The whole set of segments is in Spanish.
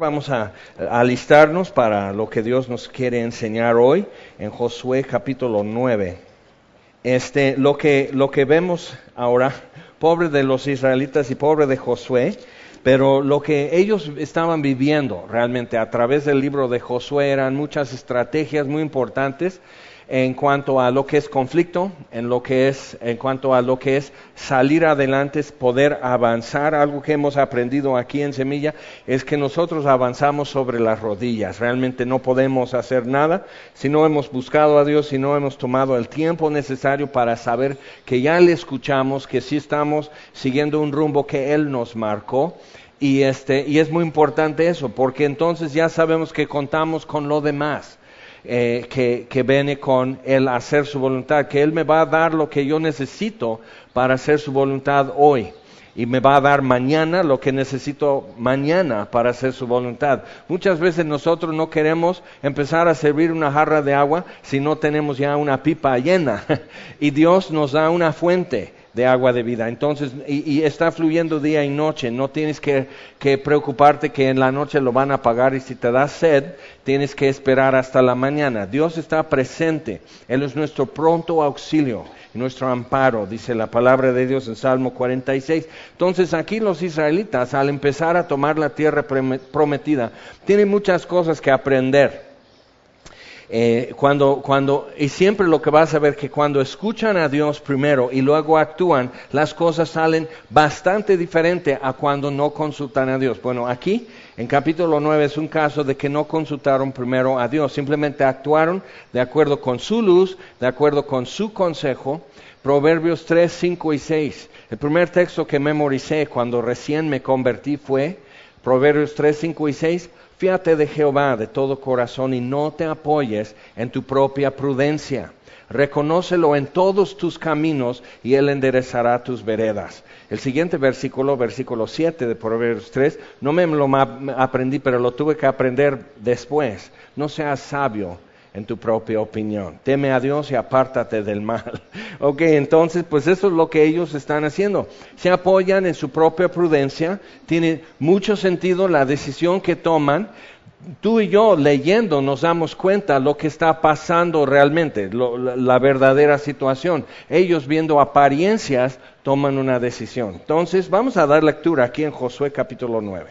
Vamos a alistarnos para lo que Dios nos quiere enseñar hoy en Josué capítulo 9. Lo que vemos ahora, pobre de los israelitas y pobre de Josué, pero lo que ellos estaban viviendo realmente a través del libro de Josué eran muchas estrategias muy importantes en cuanto a lo que es conflicto, en cuanto a lo que es salir adelante, es poder avanzar. Algo que hemos aprendido aquí en Semilla es que nosotros avanzamos sobre las rodillas. Realmente no podemos hacer nada si no hemos buscado a Dios, si no hemos tomado el tiempo necesario para saber que ya le escuchamos, que sí estamos siguiendo un rumbo que Él nos marcó. Y es muy importante eso, porque entonces ya sabemos que contamos con lo demás. Que viene con el hacer su voluntad, que Él me va a dar lo que yo necesito para hacer su voluntad hoy, y me va a dar mañana lo que necesito mañana para hacer su voluntad. Muchas veces nosotros no queremos empezar a servir una jarra de agua si no tenemos ya una pipa llena, y Dios nos da una fuente de agua de vida. Entonces, y está fluyendo día y noche. No tienes que preocuparte que en la noche lo van a apagar, y si te da sed, tienes que esperar hasta la mañana. Dios está presente. Él es nuestro pronto auxilio, nuestro amparo, dice la palabra de Dios en Salmo 46. Entonces aquí los israelitas, al empezar a tomar la tierra prometida, tienen muchas cosas que aprender. Y siempre lo que vas a ver que cuando escuchan a Dios primero y luego actúan, las cosas salen bastante diferente a cuando no consultan a Dios. Bueno, aquí en capítulo 9 es un caso de que no consultaron primero a Dios, simplemente actuaron de acuerdo con su luz, de acuerdo con su consejo. Proverbios 3, 5 y 6. El primer texto que memoricé cuando recién me convertí fue Proverbios 3, 5 y 6. Fíate de Jehová de todo corazón y no te apoyes en tu propia prudencia. Reconócelo en todos tus caminos y Él enderezará tus veredas. El siguiente versículo 7 de Proverbios 3, no me lo aprendí, pero lo tuve que aprender después. No seas sabio en tu propia opinión. Teme a Dios y apártate del mal. Ok, entonces, pues eso es lo que ellos están haciendo. Se apoyan en su propia prudencia. Tiene mucho sentido la decisión que toman. Tú y yo leyendo nos damos cuenta lo que está pasando realmente, la verdadera situación. Ellos viendo apariencias toman una decisión. Entonces, vamos a dar lectura aquí en Josué capítulo 9.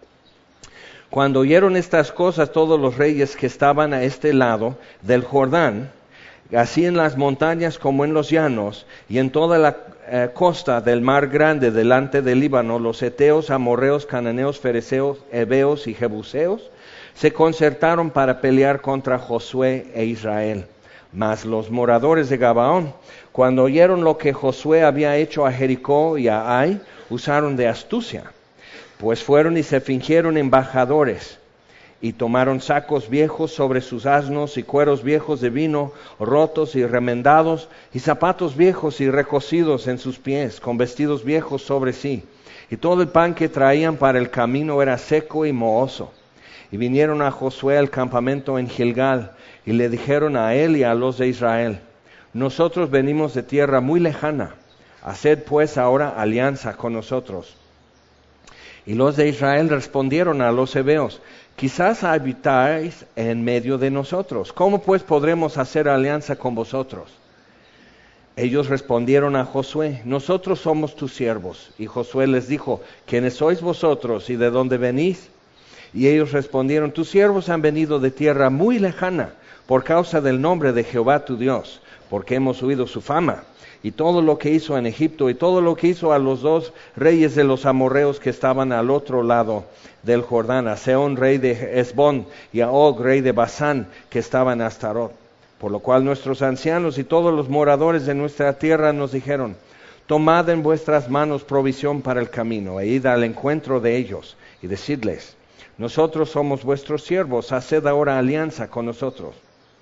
Cuando oyeron estas cosas todos los reyes que estaban a este lado del Jordán, así en las montañas como en los llanos, y en toda la costa del mar grande delante del Líbano, los heteos, amorreos, cananeos, fereceos, heveos y jebuseos, se concertaron para pelear contra Josué e Israel. Mas los moradores de Gabaón, cuando oyeron lo que Josué había hecho a Jericó y a Ai, usaron de astucia. Pues fueron y se fingieron embajadores, y tomaron sacos viejos sobre sus asnos, y cueros viejos de vino, rotos y remendados, y zapatos viejos y recocidos en sus pies, con vestidos viejos sobre sí. Y todo el pan que traían para el camino era seco y mohoso. Y vinieron a Josué al campamento en Gilgal, y le dijeron a él y a los de Israel: nosotros venimos de tierra muy lejana, haced pues ahora alianza con nosotros. Y los de Israel respondieron a los heveos: quizás habitáis en medio de nosotros. ¿Cómo pues podremos hacer alianza con vosotros? Ellos respondieron a Josué: nosotros somos tus siervos. Y Josué les dijo: ¿quiénes sois vosotros y de dónde venís? Y ellos respondieron: tus siervos han venido de tierra muy lejana, por causa del nombre de Jehová tu Dios, porque hemos oído su fama, y todo lo que hizo en Egipto, y todo lo que hizo a los dos reyes de los amorreos que estaban al otro lado del Jordán, a Sehón rey de Hesbón, y a Og rey de Basán, que estaban en Astarot. Por lo cual nuestros ancianos y todos los moradores de nuestra tierra nos dijeron: tomad en vuestras manos provisión para el camino, e id al encuentro de ellos, y decidles: nosotros somos vuestros siervos, haced ahora alianza con nosotros.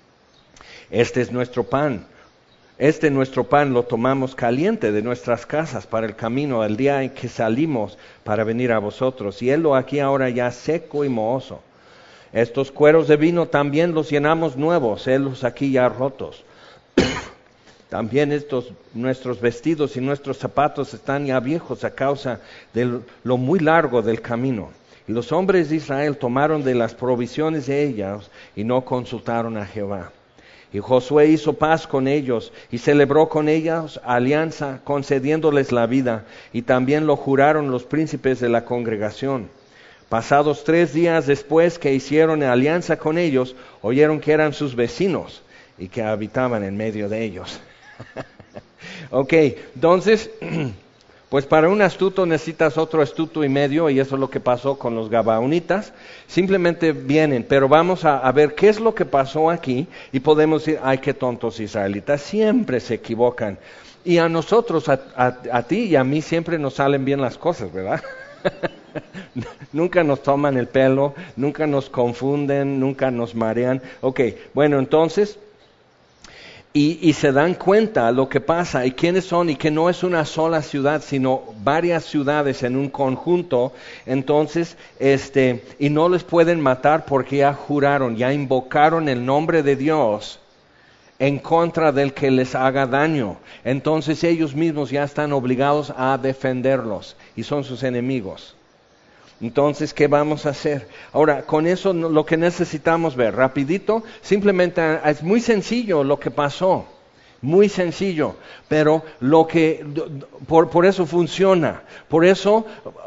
Este nuestro pan lo tomamos caliente de nuestras casas para el camino el día en que salimos para venir a vosotros, y helo aquí ahora ya seco y mohoso. Estos cueros de vino también los llenamos nuevos, helos aquí ya rotos. También nuestros vestidos y nuestros zapatos están ya viejos a causa de lo muy largo del camino. Y los hombres de Israel tomaron de las provisiones de ellos y no consultaron a Jehová. Y Josué hizo paz con ellos y celebró con ellos alianza, concediéndoles la vida, y también lo juraron los príncipes de la congregación. Pasados 3 días después que hicieron alianza con ellos, oyeron que eran sus vecinos y que habitaban en medio de ellos. Ok, entonces, pues para un astuto necesitas otro astuto y medio, y eso es lo que pasó con los gabaonitas. Simplemente vienen, pero vamos a ver qué es lo que pasó aquí, y podemos decir, ay, qué tontos israelitas, siempre se equivocan. Y a nosotros, a ti y a mí siempre nos salen bien las cosas, ¿verdad? Nunca nos toman el pelo, nunca nos confunden, nunca nos marean. Ok, bueno, entonces, y se dan cuenta lo que pasa y quiénes son, y que no es una sola ciudad, sino varias ciudades en un conjunto. Entonces, y no les pueden matar porque ya juraron, ya invocaron el nombre de Dios en contra del que les haga daño. Entonces ellos mismos ya están obligados a defenderlos y son sus enemigos. Entonces, ¿qué vamos a hacer? Ahora, con eso lo que necesitamos ver, rapidito, simplemente es muy sencillo lo que pasó, muy sencillo, pero por eso funciona, por eso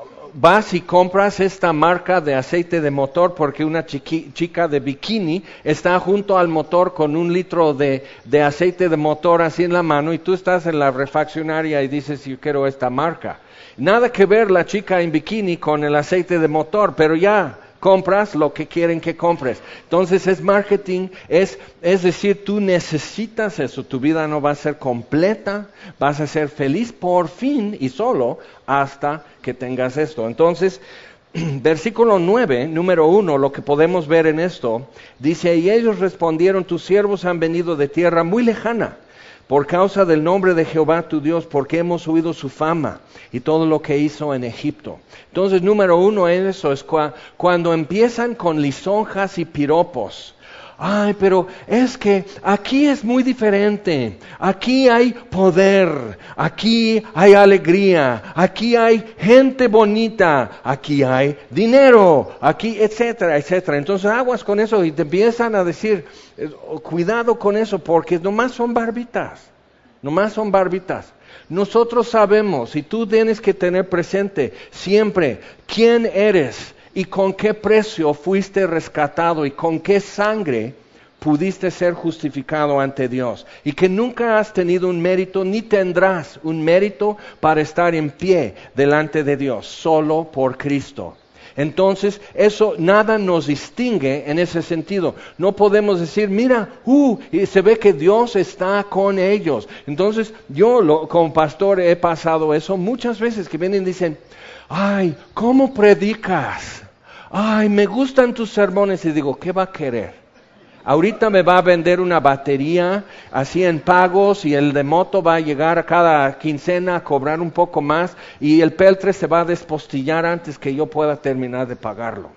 vas y compras esta marca de aceite de motor, porque una chica de bikini está junto al motor con 1 litro de aceite de motor así en la mano, y tú estás en la refaccionaria y dices, yo quiero esta marca. Nada que ver la chica en bikini con el aceite de motor, pero ya compras lo que quieren que compres. Entonces es marketing, es decir, tú necesitas eso, tu vida no va a ser completa, vas a ser feliz por fin y solo hasta que tengas esto. Entonces, versículo 9, número 1, lo que podemos ver en esto, dice, y ellos respondieron, tus siervos han venido de tierra muy lejana, por causa del nombre de Jehová tu Dios, porque hemos oído su fama y todo lo que hizo en Egipto. Entonces, número 1 en eso es cuando empiezan con lisonjas y piropos. Ay, pero es que aquí es muy diferente, aquí hay poder, aquí hay alegría, aquí hay gente bonita, aquí hay dinero, aquí, etcétera, etcétera. Entonces aguas con eso y te empiezan a decir, cuidado con eso, porque nomás son barbitas, nomás son barbitas. Nosotros sabemos, y tú tienes que tener presente siempre quién eres y con qué precio fuiste rescatado y con qué sangre pudiste ser justificado ante Dios, y que nunca has tenido un mérito ni tendrás un mérito para estar en pie delante de Dios, solo por Cristo. Entonces, eso nada nos distingue en ese sentido. No podemos decir, mira, y se ve que Dios está con ellos. Entonces, yo como pastor he pasado eso muchas veces, que vienen y dicen, ay, ¿cómo predicas? Ay, me gustan tus sermones. Y digo, ¿qué va a querer? Ahorita me va a vender una batería así en pagos, y el de moto va a llegar a cada quincena a cobrar un poco más, y el peltre se va a despostillar antes que yo pueda terminar de pagarlo.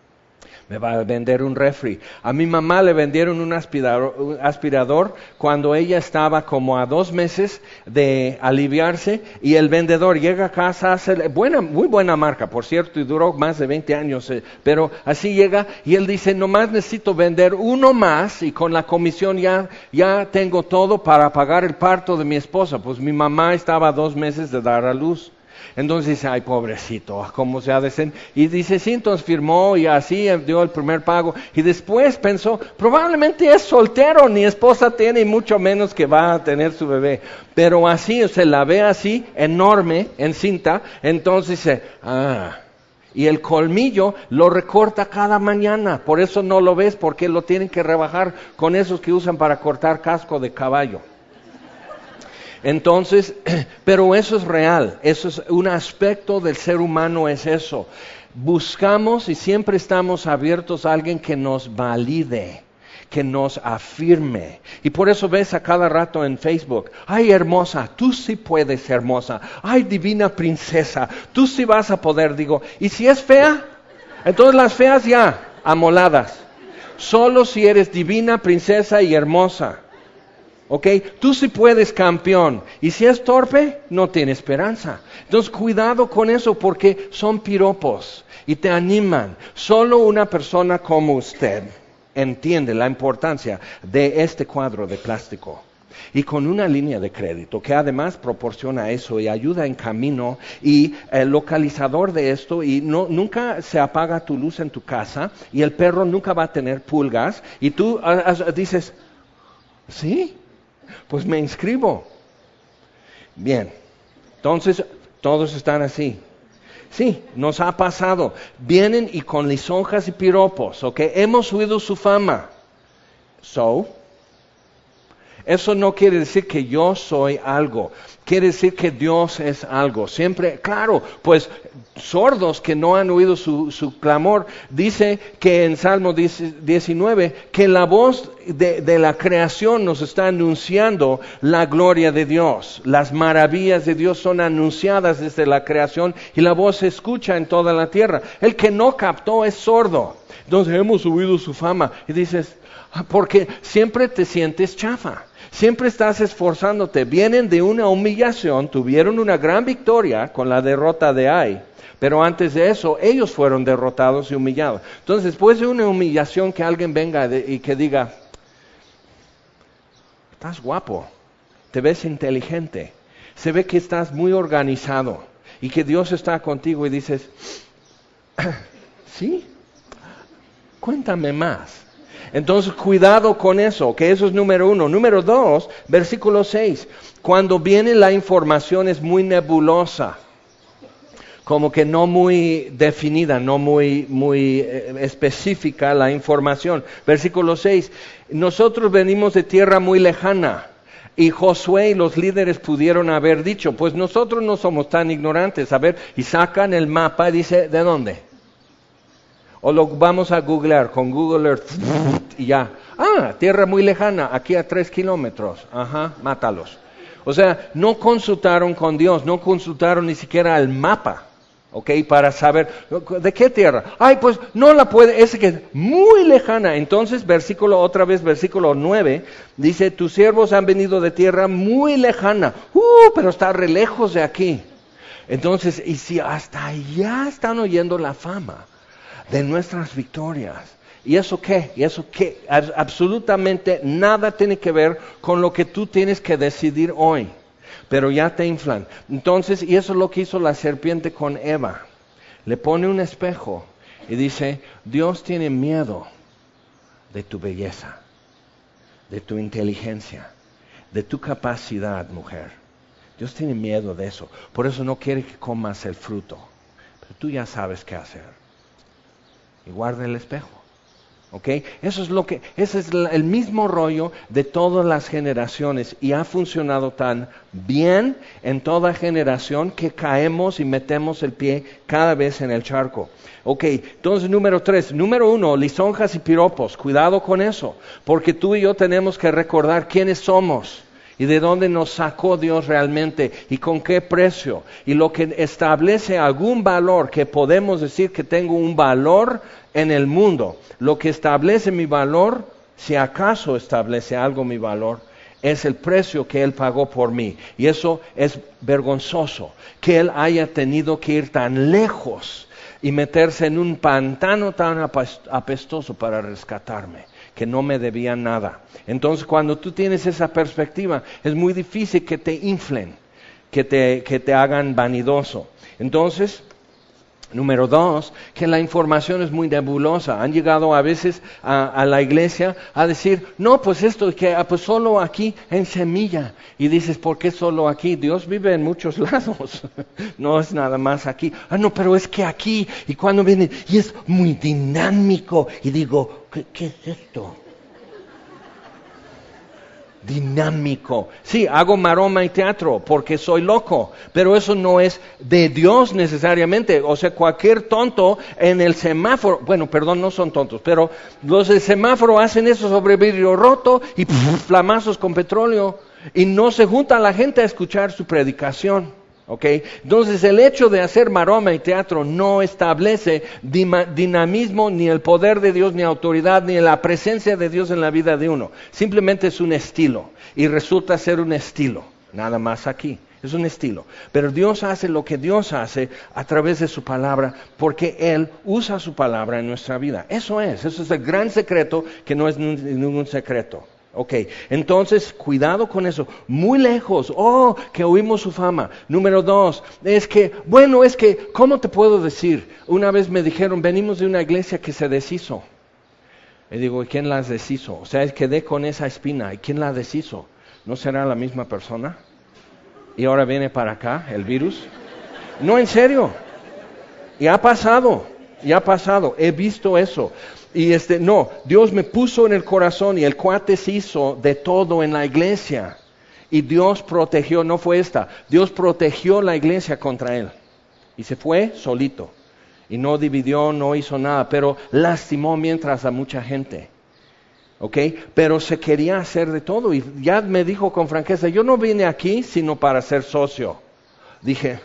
Me va a vender un refri. A mi mamá le vendieron un aspirador cuando ella estaba como a 2 meses de aliviarse, y el vendedor llega a casa, hace muy buena marca, por cierto, y duró más de 20 años, pero así llega, y él dice, nomás necesito vender uno más, y con la comisión ya tengo todo para pagar el parto de mi esposa. Pues mi mamá estaba a 2 meses de dar a luz. Entonces dice, ay, pobrecito, ¿cómo se ha de ser? Y dice, sí, entonces firmó y así dio el primer pago. Y después pensó, probablemente es soltero, ni esposa tiene, y mucho menos que va a tener su bebé. Pero así, se la ve así, enorme, en cinta. Entonces dice, y el colmillo lo recorta cada mañana. Por eso no lo ves, porque lo tienen que rebajar con esos que usan para cortar casco de caballo. Entonces, pero eso es real, eso es un aspecto del ser humano, es eso. Buscamos y siempre estamos abiertos a alguien que nos valide, que nos afirme. Y por eso ves a cada rato en Facebook, ay, hermosa, tú sí puedes ser hermosa. Ay, divina princesa, tú sí vas a poder. Digo, ¿y si es fea? Entonces las feas ya, amoladas. Solo si eres divina, princesa y hermosa. ¿Ok? Tú sí puedes, campeón. Y si es torpe, no tiene esperanza. Entonces, cuidado con eso porque son piropos y te animan. Solo una persona como usted entiende la importancia de este cuadro de plástico. Y con una línea de crédito que además proporciona eso y ayuda en camino y el localizador de esto y nunca se apaga tu luz en tu casa y el perro nunca va a tener pulgas y tú dices, ¿sí? Pues me inscribo. Bien, entonces todos están así. Sí, nos ha pasado. Vienen y con lisonjas y piropos, ¿ok? Hemos oído su fama. Eso no quiere decir que yo soy algo. Quiere decir que Dios es algo. Siempre, claro, pues sordos que no han oído su clamor. Dice que en Salmo 19, que la voz de la creación nos está anunciando la gloria de Dios. Las maravillas de Dios son anunciadas desde la creación y la voz se escucha en toda la tierra. El que no captó es sordo. Entonces hemos oído su fama y dices, porque siempre te sientes chafa. Siempre estás esforzándote. Vienen de una humillación, tuvieron una gran victoria con la derrota de Ai, pero antes de eso ellos fueron derrotados y humillados. Entonces, después de una humillación, que alguien venga y que diga, estás guapo, te ves inteligente, se ve que estás muy organizado y que Dios está contigo y dices, ¿sí? Cuéntame más. Entonces, cuidado con eso, que eso es número 1. Número 2, versículo 6. Cuando viene la información es muy nebulosa, como que no muy definida, no muy específica la información. Versículo 6. Nosotros venimos de tierra muy lejana. Y Josué y los líderes pudieron haber dicho, pues nosotros no somos tan ignorantes. A ver, y sacan el mapa y dice, ¿de dónde? O lo vamos a googlear con Google Earth y ya. Tierra muy lejana, aquí a 3 kilómetros. Ajá, mátalos. O sea, no consultaron con Dios, no consultaron ni siquiera el mapa, ¿ok? Para saber, ¿de qué tierra? Pues no la puede, es que es muy lejana. Entonces, versículo 9, dice, tus siervos han venido de tierra muy lejana. Pero está re lejos de aquí. Entonces, y si hasta allá están oyendo la fama de nuestras victorias. ¿Y eso qué? ¿Y eso qué? Absolutamente nada tiene que ver con lo que tú tienes que decidir hoy. Pero ya te inflan. Entonces, y eso es lo que hizo la serpiente con Eva. Le pone un espejo y dice, Dios tiene miedo de tu belleza, de tu inteligencia, de tu capacidad, mujer. Dios tiene miedo de eso. Por eso no quiere que comas el fruto. Pero tú ya sabes qué hacer. Y guarda el espejo, ¿ok? Ese es el mismo rollo de todas las generaciones y ha funcionado tan bien en toda generación que caemos y metemos el pie cada vez en el charco. Ok, entonces número 3, número 1, lisonjas y piropos, cuidado con eso, porque tú y yo tenemos que recordar quiénes somos. Y de dónde nos sacó Dios realmente y con qué precio. Y lo que establece algún valor, que podemos decir que tengo un valor en el mundo. Lo que establece mi valor, si acaso establece algo mi valor, es el precio que Él pagó por mí. Y eso es vergonzoso, que Él haya tenido que ir tan lejos y meterse en un pantano tan apestoso para rescatarme, que no me debían nada. Entonces, cuando tú tienes esa perspectiva, es muy difícil que te inflen, que te hagan vanidoso. Entonces, número 2, que la información es muy nebulosa. Han llegado a veces a la iglesia a decir, no, pues esto, pues solo aquí en Semilla. Y dices, ¿por qué solo aquí? Dios vive en muchos lados. No es nada más aquí. No, pero es que aquí, y cuando viene, y es muy dinámico. Y digo, ¿qué es esto? Dinámico. Sí, hago maroma y teatro porque soy loco, pero eso no es de Dios necesariamente. O sea, cualquier tonto en el semáforo, no son tontos, pero los del semáforo hacen eso sobre vidrio roto y flamazos con petróleo y no se junta la gente a escuchar su predicación. ¿ok? Entonces el hecho de hacer maroma y teatro no establece dinamismo, ni el poder de Dios, ni autoridad, ni la presencia de Dios en la vida de uno. Simplemente es un estilo y resulta ser un estilo, nada más aquí. Es un estilo. Pero Dios hace lo que Dios hace a través de su palabra porque Él usa su palabra en nuestra vida. Eso es el gran secreto que no es ningún secreto. Ok, entonces cuidado con eso. Muy lejos, que oímos su fama. Número 2, ¿cómo te puedo decir? Una vez me dijeron, venimos de una iglesia que se deshizo. Y digo, ¿y quién la deshizo? O sea, quedé con esa espina. ¿Y quién la deshizo? ¿No será la misma persona? Y ahora viene para acá el virus. No, en serio. Y ha pasado. He visto eso. Y Dios me puso en el corazón y el cuate se hizo de todo en la iglesia. Y Dios protegió, no fue Dios protegió la iglesia contra él. Y se fue solito. Y no dividió, no hizo nada, pero lastimó mientras a mucha gente. ¿Ok? Pero se quería hacer de todo y ya me dijo con franqueza, yo no vine aquí sino para ser socio. Dije,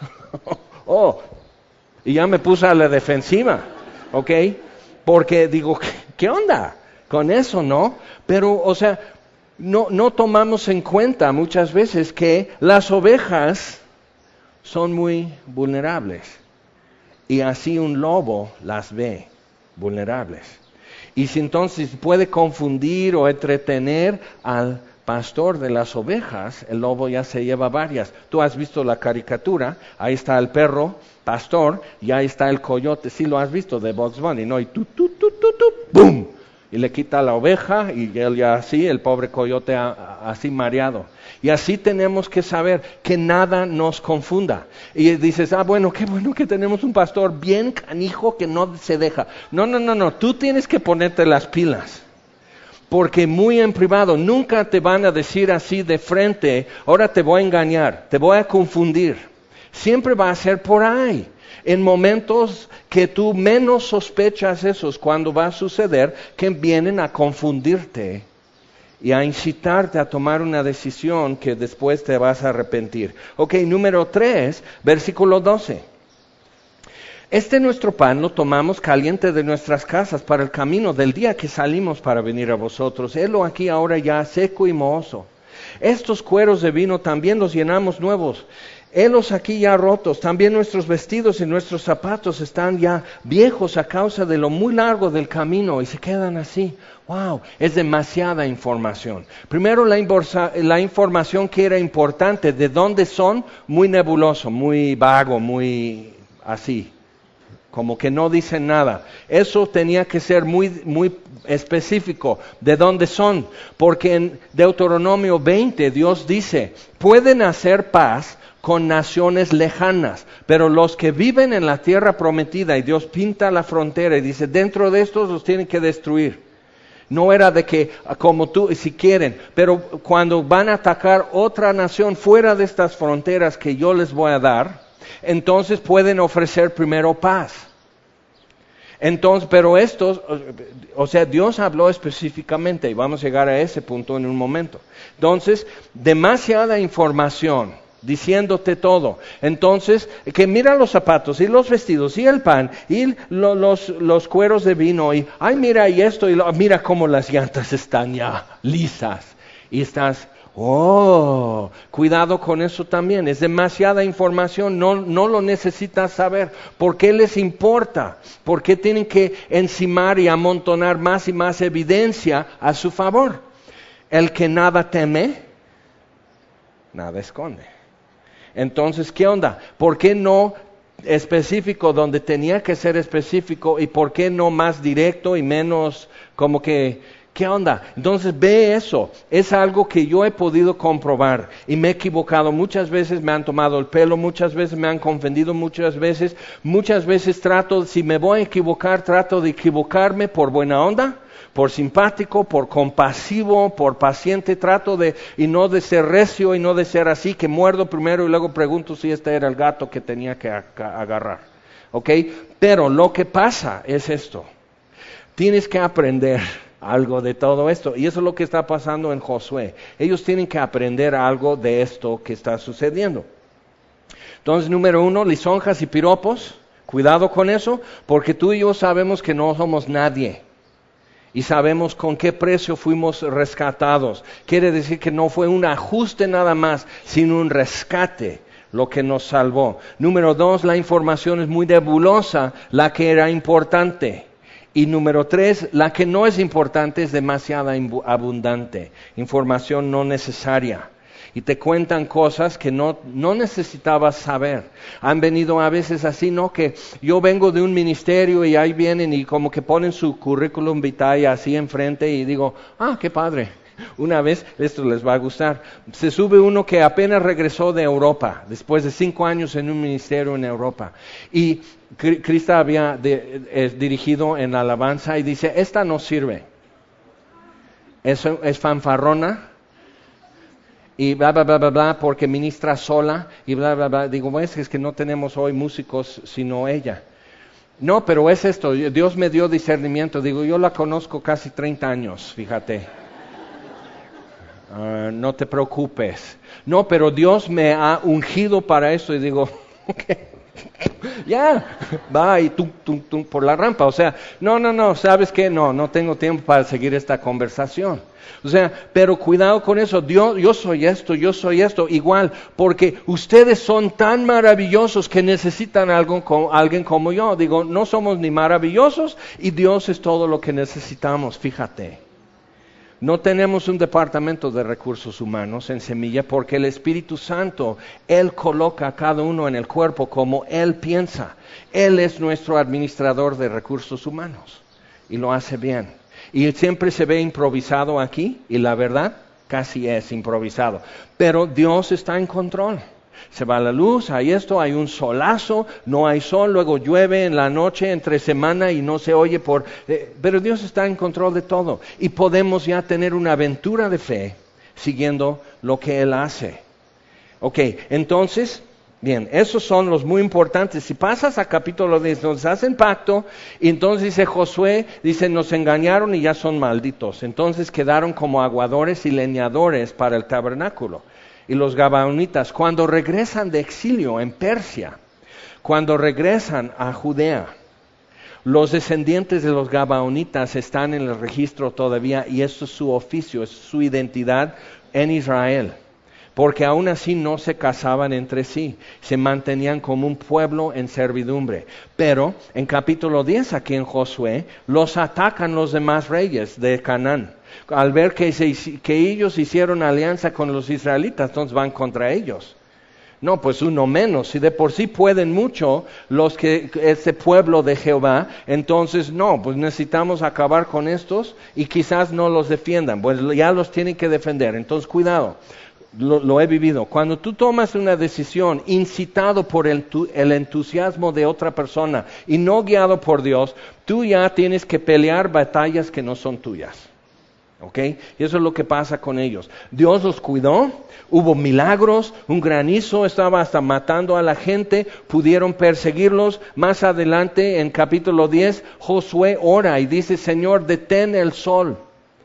y ya me puse a la defensiva, ¿ok? Porque digo, ¿qué onda con eso, no? Pero, o sea, no tomamos en cuenta muchas veces que las ovejas son muy vulnerables y así un lobo las ve vulnerables. Y si entonces puede confundir o entretener al pastor de las ovejas, el lobo ya se lleva varias. Tú has visto la caricatura, ahí está el perro pastor y ahí está el coyote, sí lo has visto de Bugs Bunny, ¿no? Y ¡bum! Y le quita la oveja y él ya así, el pobre coyote así mareado. Y así tenemos que saber que nada nos confunda. Y dices, bueno, qué bueno que tenemos un pastor bien canijo que no se deja. No, tú tienes que ponerte las pilas. Porque muy en privado, nunca te van a decir así de frente, ahora te voy a engañar, te voy a confundir. Siempre va a ser por ahí. En momentos que tú menos sospechas eso es cuando va a suceder que vienen a confundirte y a incitarte a tomar una decisión que después te vas a arrepentir. Ok, número 3, versículo 12. Nuestro pan lo tomamos caliente de nuestras casas para el camino del día que salimos para venir a vosotros. Helo aquí ahora ya seco y mohoso. Estos cueros de vino también los llenamos nuevos. Helos aquí ya rotos, también nuestros vestidos y nuestros zapatos están ya viejos a causa de lo muy largo del camino y se quedan así. ¡Wow! Es demasiada información. Primero la información que era importante, de dónde son, muy nebuloso, muy vago, muy así, como que no dicen nada. Eso tenía que ser muy específico, de dónde son, porque en Deuteronomio 20 Dios dice, pueden hacer paz con naciones lejanas, pero los que viven en la tierra prometida, y Dios pinta la frontera y dice, dentro de estos los tienen que destruir. No era de que, como tú, si quieren, pero cuando van a atacar otra nación fuera de estas fronteras que yo les voy a dar, entonces pueden ofrecer primero paz. Entonces, pero estos, o sea, Dios habló específicamente, y vamos a llegar a ese punto en un momento. Entonces, demasiada información, diciéndote todo. Entonces, que mira los zapatos y los vestidos y el pan y los cueros de vino y, ay, mira y esto y mira cómo las llantas están ya lisas y estás, cuidado con eso también. Es demasiada información, no lo necesitas saber. ¿Por qué les importa? ¿Por qué tienen que encimar y amontonar más y más evidencia a su favor? El que nada teme, nada esconde. Entonces, ¿qué onda? ¿Por qué no específico donde tenía que ser específico y por qué no más directo y menos como que, ¿qué onda? Entonces ve eso, es algo que yo he podido comprobar y me he equivocado. Muchas veces me han tomado el pelo, muchas veces me han confundido, muchas veces si me voy a equivocar, trato de equivocarme por buena onda, por simpático, por compasivo, por paciente, y no de ser recio y no de ser así, que muerdo primero y luego pregunto si este era el gato que tenía que agarrar. ¿Ok? Pero lo que pasa es esto. Tienes que aprender algo de todo esto. Y eso es lo que está pasando en Josué. Ellos tienen que aprender algo de esto que está sucediendo. Entonces, número 1, lisonjas y piropos. Cuidado con eso, porque tú y yo sabemos que no somos nadie. Y sabemos con qué precio fuimos rescatados. Quiere decir que no fue un ajuste nada más, sino un rescate lo que nos salvó. Número 2, la información es muy nebulosa, la que era importante. Y número 3, la que no es importante es demasiado abundante. Información no necesaria. Y te cuentan cosas que no necesitabas saber. Han venido a veces así, ¿no? Que yo vengo de un ministerio y ahí vienen y como que ponen su currículum vitae así enfrente y digo, qué padre. Una vez, esto les va a gustar, se sube uno que apenas regresó de Europa, después de 5 años en un ministerio en Europa. Y Krista había dirigido en alabanza y dice, esta no sirve. Eso es fanfarrona. Y bla, bla, bla, bla, bla, porque ministra sola, y bla, bla, bla. Digo, es que no tenemos hoy músicos sino ella. No, pero es esto, Dios me dio discernimiento. Digo, yo la conozco casi 30 años, fíjate. No te preocupes. No, pero Dios me ha ungido para eso. Y digo, ya, va y tú por la rampa. O sea, no, ¿sabes qué? No tengo tiempo para seguir esta conversación. O sea, pero cuidado con eso, yo soy esto, igual, porque ustedes son tan maravillosos que necesitan alguien como yo. Digo, no somos ni maravillosos y Dios es todo lo que necesitamos, fíjate. No tenemos un departamento de recursos humanos en Semilla porque el Espíritu Santo, Él coloca a cada uno en el cuerpo como Él piensa. Él es nuestro administrador de recursos humanos y lo hace bien. Y siempre se ve improvisado aquí, y la verdad, casi es improvisado. Pero Dios está en control. Se va la luz, hay esto, hay un solazo, no hay sol, luego llueve en la noche, entre semana y no se oye pero Dios está en control de todo. Y podemos ya tener una aventura de fe siguiendo lo que Él hace. Ok, entonces... Bien, esos son los muy importantes. Si pasas a capítulo 10, nos hacen pacto, y entonces dice Josué, dice, nos engañaron y ya son malditos. Entonces quedaron como aguadores y leñadores para el tabernáculo. Y los gabaonitas, cuando regresan de exilio en Persia, cuando regresan a Judea, los descendientes de los gabaonitas están en el registro todavía, y esto es su oficio, es su identidad en Israel. Porque aún así no se casaban entre sí, se mantenían como un pueblo en servidumbre. Pero en capítulo 10, aquí en Josué, los atacan los demás reyes de Canaán. Al ver que ellos hicieron alianza con los israelitas, entonces van contra ellos. No, pues uno menos, si de por sí pueden mucho este pueblo de Jehová, entonces no, pues necesitamos acabar con estos y quizás no los defiendan, pues ya los tienen que defender, entonces cuidado. Lo he vivido. Cuando tú tomas una decisión incitado por el entusiasmo de otra persona y no guiado por Dios, tú ya tienes que pelear batallas que no son tuyas. ¿Ok? Y eso es lo que pasa con ellos. Dios los cuidó, hubo milagros, un granizo estaba hasta matando a la gente, pudieron perseguirlos. Más adelante, en capítulo 10, Josué ora y dice, Señor, detén el sol,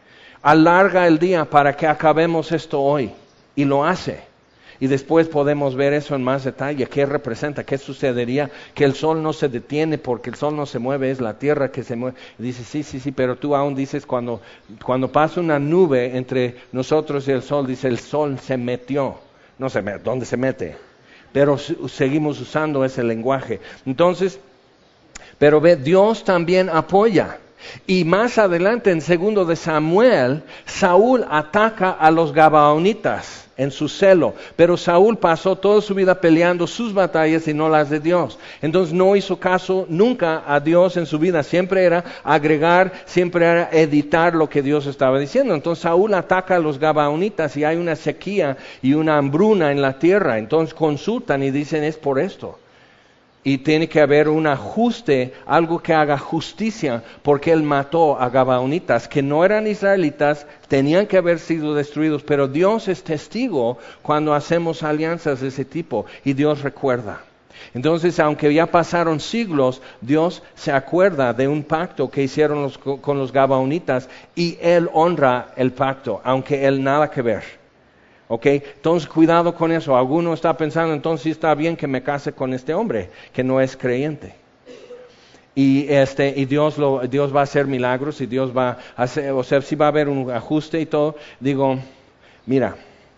alarga el día para que acabemos esto hoy. Y lo hace. Y después podemos ver eso en más detalle. ¿Qué representa? ¿Qué sucedería? Que el sol no se detiene porque el sol no se mueve, es la tierra que se mueve. Y dice, sí, pero tú aún dices cuando pasa una nube entre nosotros y el sol, dice el sol se metió. No sé dónde se mete. Pero seguimos usando ese lenguaje. Entonces, pero ve, Dios también apoya. Y más adelante, en 2 de Samuel, Saúl ataca a los gabaonitas en su celo, pero Saúl pasó toda su vida peleando sus batallas y no las de Dios. Entonces no hizo caso nunca a Dios en su vida, siempre era agregar, siempre era editar lo que Dios estaba diciendo. Entonces Saúl ataca a los gabaonitas y hay una sequía y una hambruna en la tierra, entonces consultan y dicen es por esto. Y tiene que haber un ajuste, algo que haga justicia, porque él mató a gabaonitas, que no eran israelitas, tenían que haber sido destruidos, pero Dios es testigo cuando hacemos alianzas de ese tipo, y Dios recuerda. Entonces, aunque ya pasaron siglos, Dios se acuerda de un pacto que hicieron con los gabaonitas, y Él honra el pacto, aunque Él nada que ver. ¿Ok? Entonces cuidado con eso. Alguno está pensando, entonces sí está bien que me case con este hombre que no es creyente. Y Dios va a hacer milagros y Dios va a hacer, o sea, sí va a haber un ajuste y todo. Digo, mira,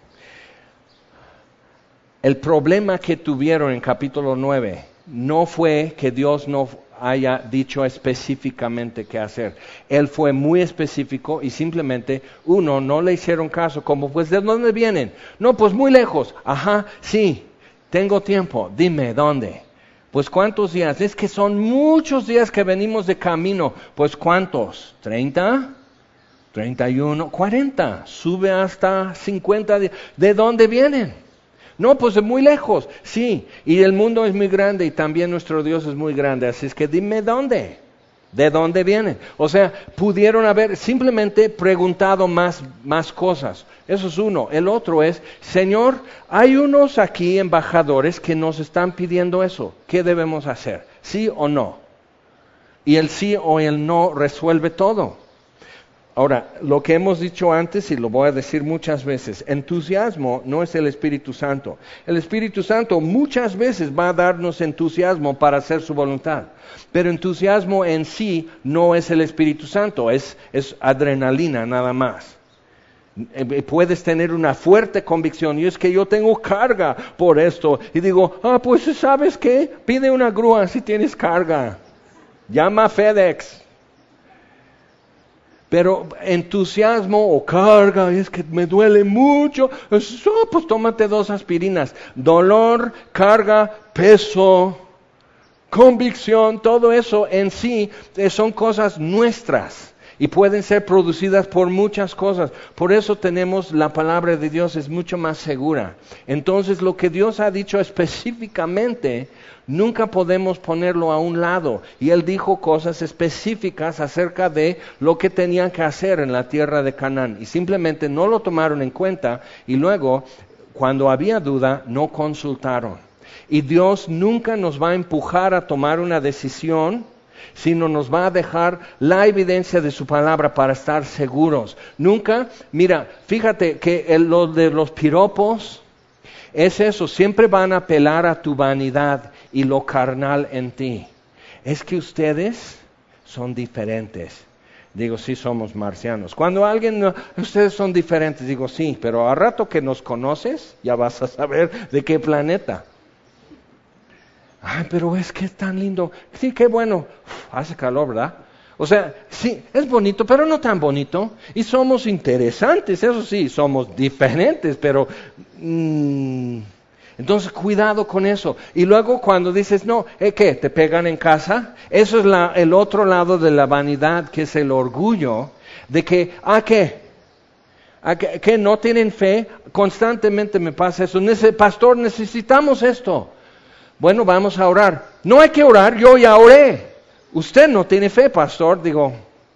el problema que tuvieron en capítulo 9 no fue que Dios no haya dicho específicamente qué hacer. Él fue muy específico y simplemente, no le hicieron caso, como pues, ¿de dónde vienen? No, pues muy lejos. Ajá, sí, tengo tiempo, dime, ¿dónde? Pues ¿cuántos días? Es que son muchos días que venimos de camino. Pues ¿cuántos? ¿30? 31, 40, sube hasta 50 días. ¿De dónde vienen? No, pues de muy lejos, sí, y el mundo es muy grande y también nuestro Dios es muy grande, así es que dime dónde, de dónde vienen. O sea, pudieron haber simplemente preguntado más cosas, eso es uno. El otro es, Señor, hay unos aquí embajadores que nos están pidiendo eso, ¿qué debemos hacer? ¿Sí o no? Y el sí o el no resuelve todo. Ahora, lo que hemos dicho antes, y lo voy a decir muchas veces, entusiasmo no es el Espíritu Santo. El Espíritu Santo muchas veces va a darnos entusiasmo para hacer su voluntad. Pero entusiasmo en sí no es el Espíritu Santo, es adrenalina nada más. Puedes tener una fuerte convicción, y es que yo tengo carga por esto. Y digo, pues ¿sabes qué? Pide una grúa si tienes carga. Llama a FedEx. Pero entusiasmo o carga, es que me duele mucho, pues tómate 2 aspirinas. Dolor, carga, peso, convicción, todo eso en sí son cosas nuestras y pueden ser producidas por muchas cosas. Por eso tenemos la palabra de Dios, es mucho más segura. Entonces lo que Dios ha dicho específicamente, nunca podemos ponerlo a un lado. Y Él dijo cosas específicas acerca de lo que tenían que hacer en la tierra de Canaán. Y simplemente no lo tomaron en cuenta y luego, cuando había duda, no consultaron. Y Dios nunca nos va a empujar a tomar una decisión, sino nos va a dejar la evidencia de su palabra para estar seguros. Nunca, mira, fíjate que lo de los piropos es eso, siempre van a apelar a tu vanidad y lo carnal en ti. Es que ustedes son diferentes. Digo, sí, somos marcianos. Cuando alguien, ustedes son diferentes, digo, sí, pero a rato que nos conoces, ya vas a saber de qué planeta. Ay, pero es que es tan lindo. Sí, qué bueno. Hace calor, ¿verdad? O sea, sí, es bonito, pero no tan bonito. Y somos interesantes, eso sí, somos diferentes, pero... Entonces, cuidado con eso. Y luego cuando dices, no, ¿qué? ¿Te pegan en casa? Eso es el otro lado de la vanidad, que es el orgullo, de que, ¿qué? ¿No tienen fe? Constantemente me pasa eso. Pastor, necesitamos esto. Bueno, vamos a orar. No hay que orar, yo ya oré. Usted no tiene fe, pastor. Digo,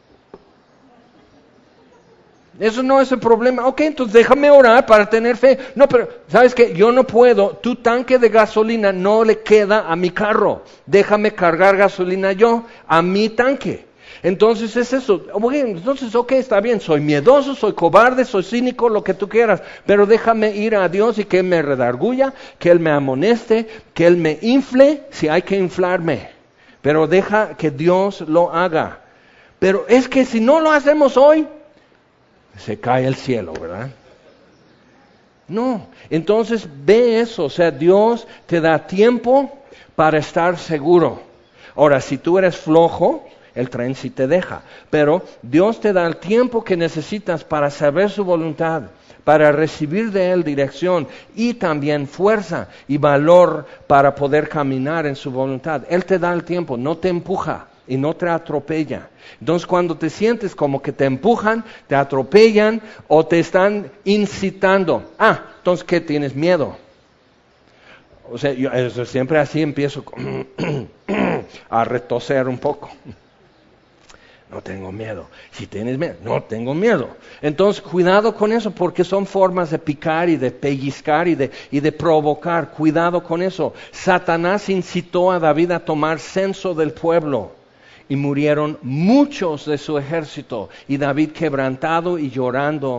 eso no es el problema. Ok, entonces déjame orar para tener fe. No, pero ¿sabes qué? Yo no puedo. Tu tanque de gasolina no le queda a mi carro. Déjame cargar gasolina yo a mi tanque. Entonces es eso. Entonces, ok, está bien. Soy miedoso, soy cobarde, soy cínico, lo que tú quieras. Pero déjame ir a Dios y que Él me redarguya, que Él me amoneste, que Él me infle si hay que inflarme. Pero deja que Dios lo haga. Pero es que si no lo hacemos hoy, se cae el cielo, ¿verdad? No, entonces ve eso, o sea, Dios te da tiempo para estar seguro. Ahora, si tú eres flojo, el tren sí te deja, pero Dios te da el tiempo que necesitas para saber su voluntad, para recibir de Él dirección y también fuerza y valor para poder caminar en su voluntad. Él te da el tiempo, no te empuja y no te atropella. Entonces cuando te sientes como que te empujan, te atropellan o te están incitando, entonces ¿qué? ¿Tienes miedo? O sea, yo siempre así empiezo a retoser un poco. No tengo miedo. Si tienes miedo, no tengo miedo. Entonces, cuidado con eso, porque son formas de picar y de pellizcar y de provocar. Cuidado con eso. Satanás incitó a David a tomar censo del pueblo y murieron muchos de su ejército. Y David quebrantado y llorando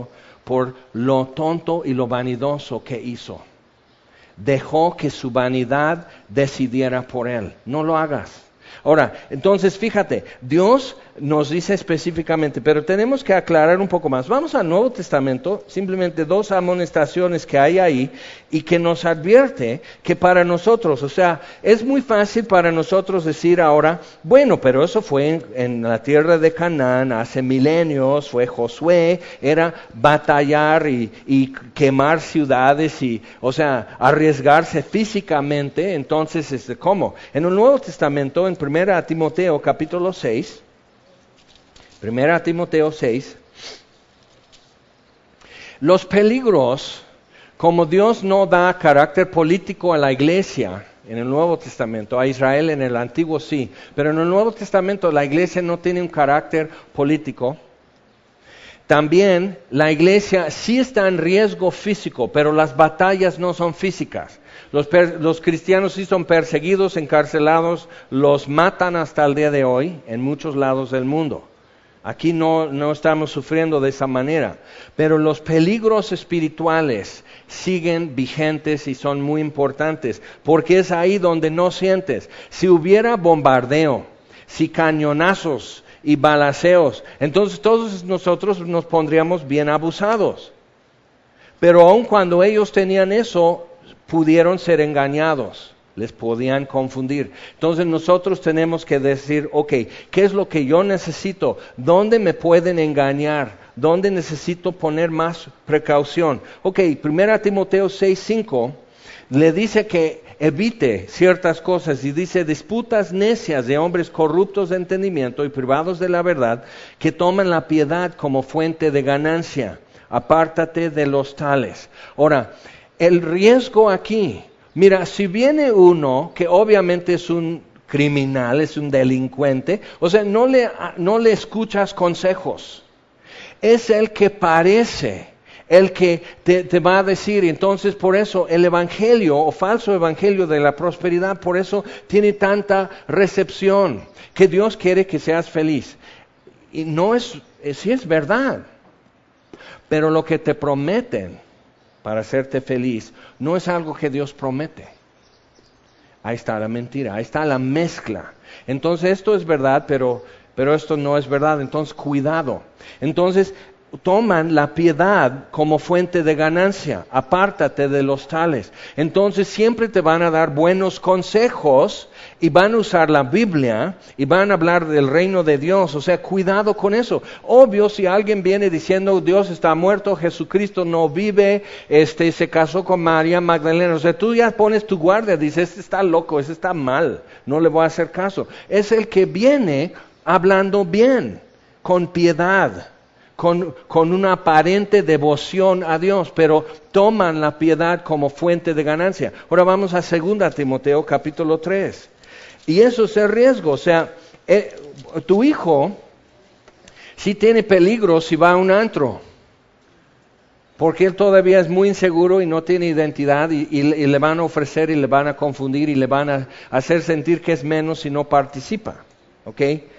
por lo tonto y lo vanidoso que hizo. Dejó que su vanidad decidiera por él. No lo hagas. Ahora, entonces fíjate, Dios nos dice específicamente, pero tenemos que aclarar un poco más. Vamos al Nuevo Testamento, simplemente 2 amonestaciones que hay ahí y que nos advierte que para nosotros, o sea, es muy fácil para nosotros decir ahora, bueno, pero eso fue en la tierra de Canaán hace milenios, fue Josué, era batallar y quemar ciudades y, o sea, arriesgarse físicamente. Entonces, ¿cómo? En el Nuevo Testamento, en 1 Timoteo capítulo 6, 1 Timoteo 6, los peligros, como Dios no da carácter político a la iglesia en el Nuevo Testamento, a Israel en el Antiguo sí, pero en el Nuevo Testamento la iglesia no tiene un carácter político. También la iglesia sí está en riesgo físico, pero las batallas no son físicas. Los cristianos sí son perseguidos, encarcelados, los matan hasta el día de hoy en muchos lados del mundo. Aquí no estamos sufriendo de esa manera, pero los peligros espirituales siguen vigentes y son muy importantes, porque es ahí donde no sientes. Si hubiera bombardeo, si cañonazos y balaceos, entonces todos nosotros nos pondríamos bien abusados. Pero aun cuando ellos tenían eso, pudieron ser engañados. Les podían confundir. Entonces nosotros tenemos que decir, ok, ¿qué es lo que yo necesito? ¿Dónde me pueden engañar? ¿Dónde necesito poner más precaución? Ok, 1 Timoteo 6:5 le dice que evite ciertas cosas y dice, disputas necias de hombres corruptos de entendimiento y privados de la verdad, que toman la piedad como fuente de ganancia. Apártate de los tales. Ahora, el riesgo aquí, mira, si viene uno que obviamente es un criminal, es un delincuente, o sea, no le escuchas consejos. Es el que parece, el que te va a decir. Entonces, por eso el evangelio o falso evangelio de la prosperidad, por eso tiene tanta recepción, que Dios quiere que seas feliz. Y sí es verdad, pero lo que te prometen para hacerte feliz, no es algo que Dios promete. Ahí está la mentira, ahí está la mezcla. Entonces esto es verdad, pero esto no es verdad, entonces cuidado. Entonces toman la piedad como fuente de ganancia, apártate de los tales. Entonces siempre te van a dar buenos consejos y van a usar la Biblia y van a hablar del reino de Dios. O sea, cuidado con eso. Obvio, si alguien viene diciendo Dios está muerto, Jesucristo no vive, se casó con María Magdalena, o sea, tú ya pones tu guardia, dices, este está loco, este está mal, no le voy a hacer caso. Es el que viene hablando bien, con piedad, con una aparente devoción a Dios, pero toman la piedad como fuente de ganancia. Ahora vamos a 2 Timoteo capítulo 3. Y eso es el riesgo, o sea, tu hijo sí tiene peligro si va a un antro, porque él todavía es muy inseguro y no tiene identidad y le van a ofrecer y le van a confundir y le van a hacer sentir que es menos si no participa, ¿ok?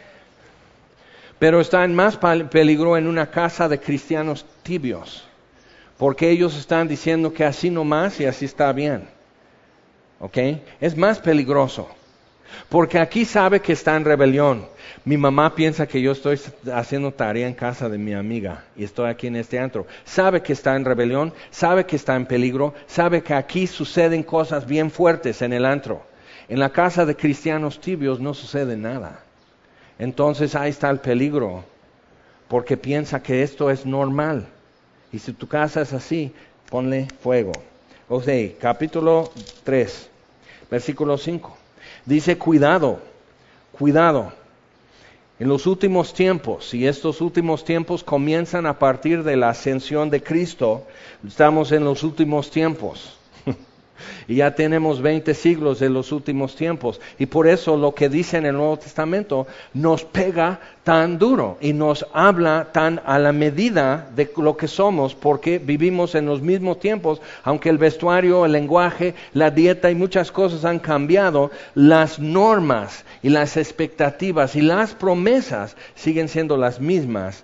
Pero está en más peligro en una casa de cristianos tibios, porque ellos están diciendo que así nomás y así está bien, ¿ok? Es más peligroso. Porque aquí sabe que está en rebelión. Mi mamá piensa que yo estoy haciendo tarea en casa de mi amiga y estoy aquí en este antro. Sabe que está en rebelión, sabe que está en peligro, sabe que aquí suceden cosas bien fuertes en el antro. En la casa de cristianos tibios no sucede nada. Entonces ahí está el peligro, porque piensa que esto es normal. Y si tu casa es así, ponle fuego. O sea, capítulo 3, versículo 5. Dice, cuidado. En los últimos tiempos, y estos últimos tiempos comienzan a partir de la ascensión de Cristo, estamos en los últimos tiempos. Y ya tenemos 20 siglos de los últimos tiempos. Y por eso lo que dice en el Nuevo Testamento nos pega tan duro y nos habla tan a la medida de lo que somos, porque vivimos en los mismos tiempos. Aunque el vestuario, el lenguaje, la dieta y muchas cosas han cambiado, las normas y las expectativas y las promesas siguen siendo las mismas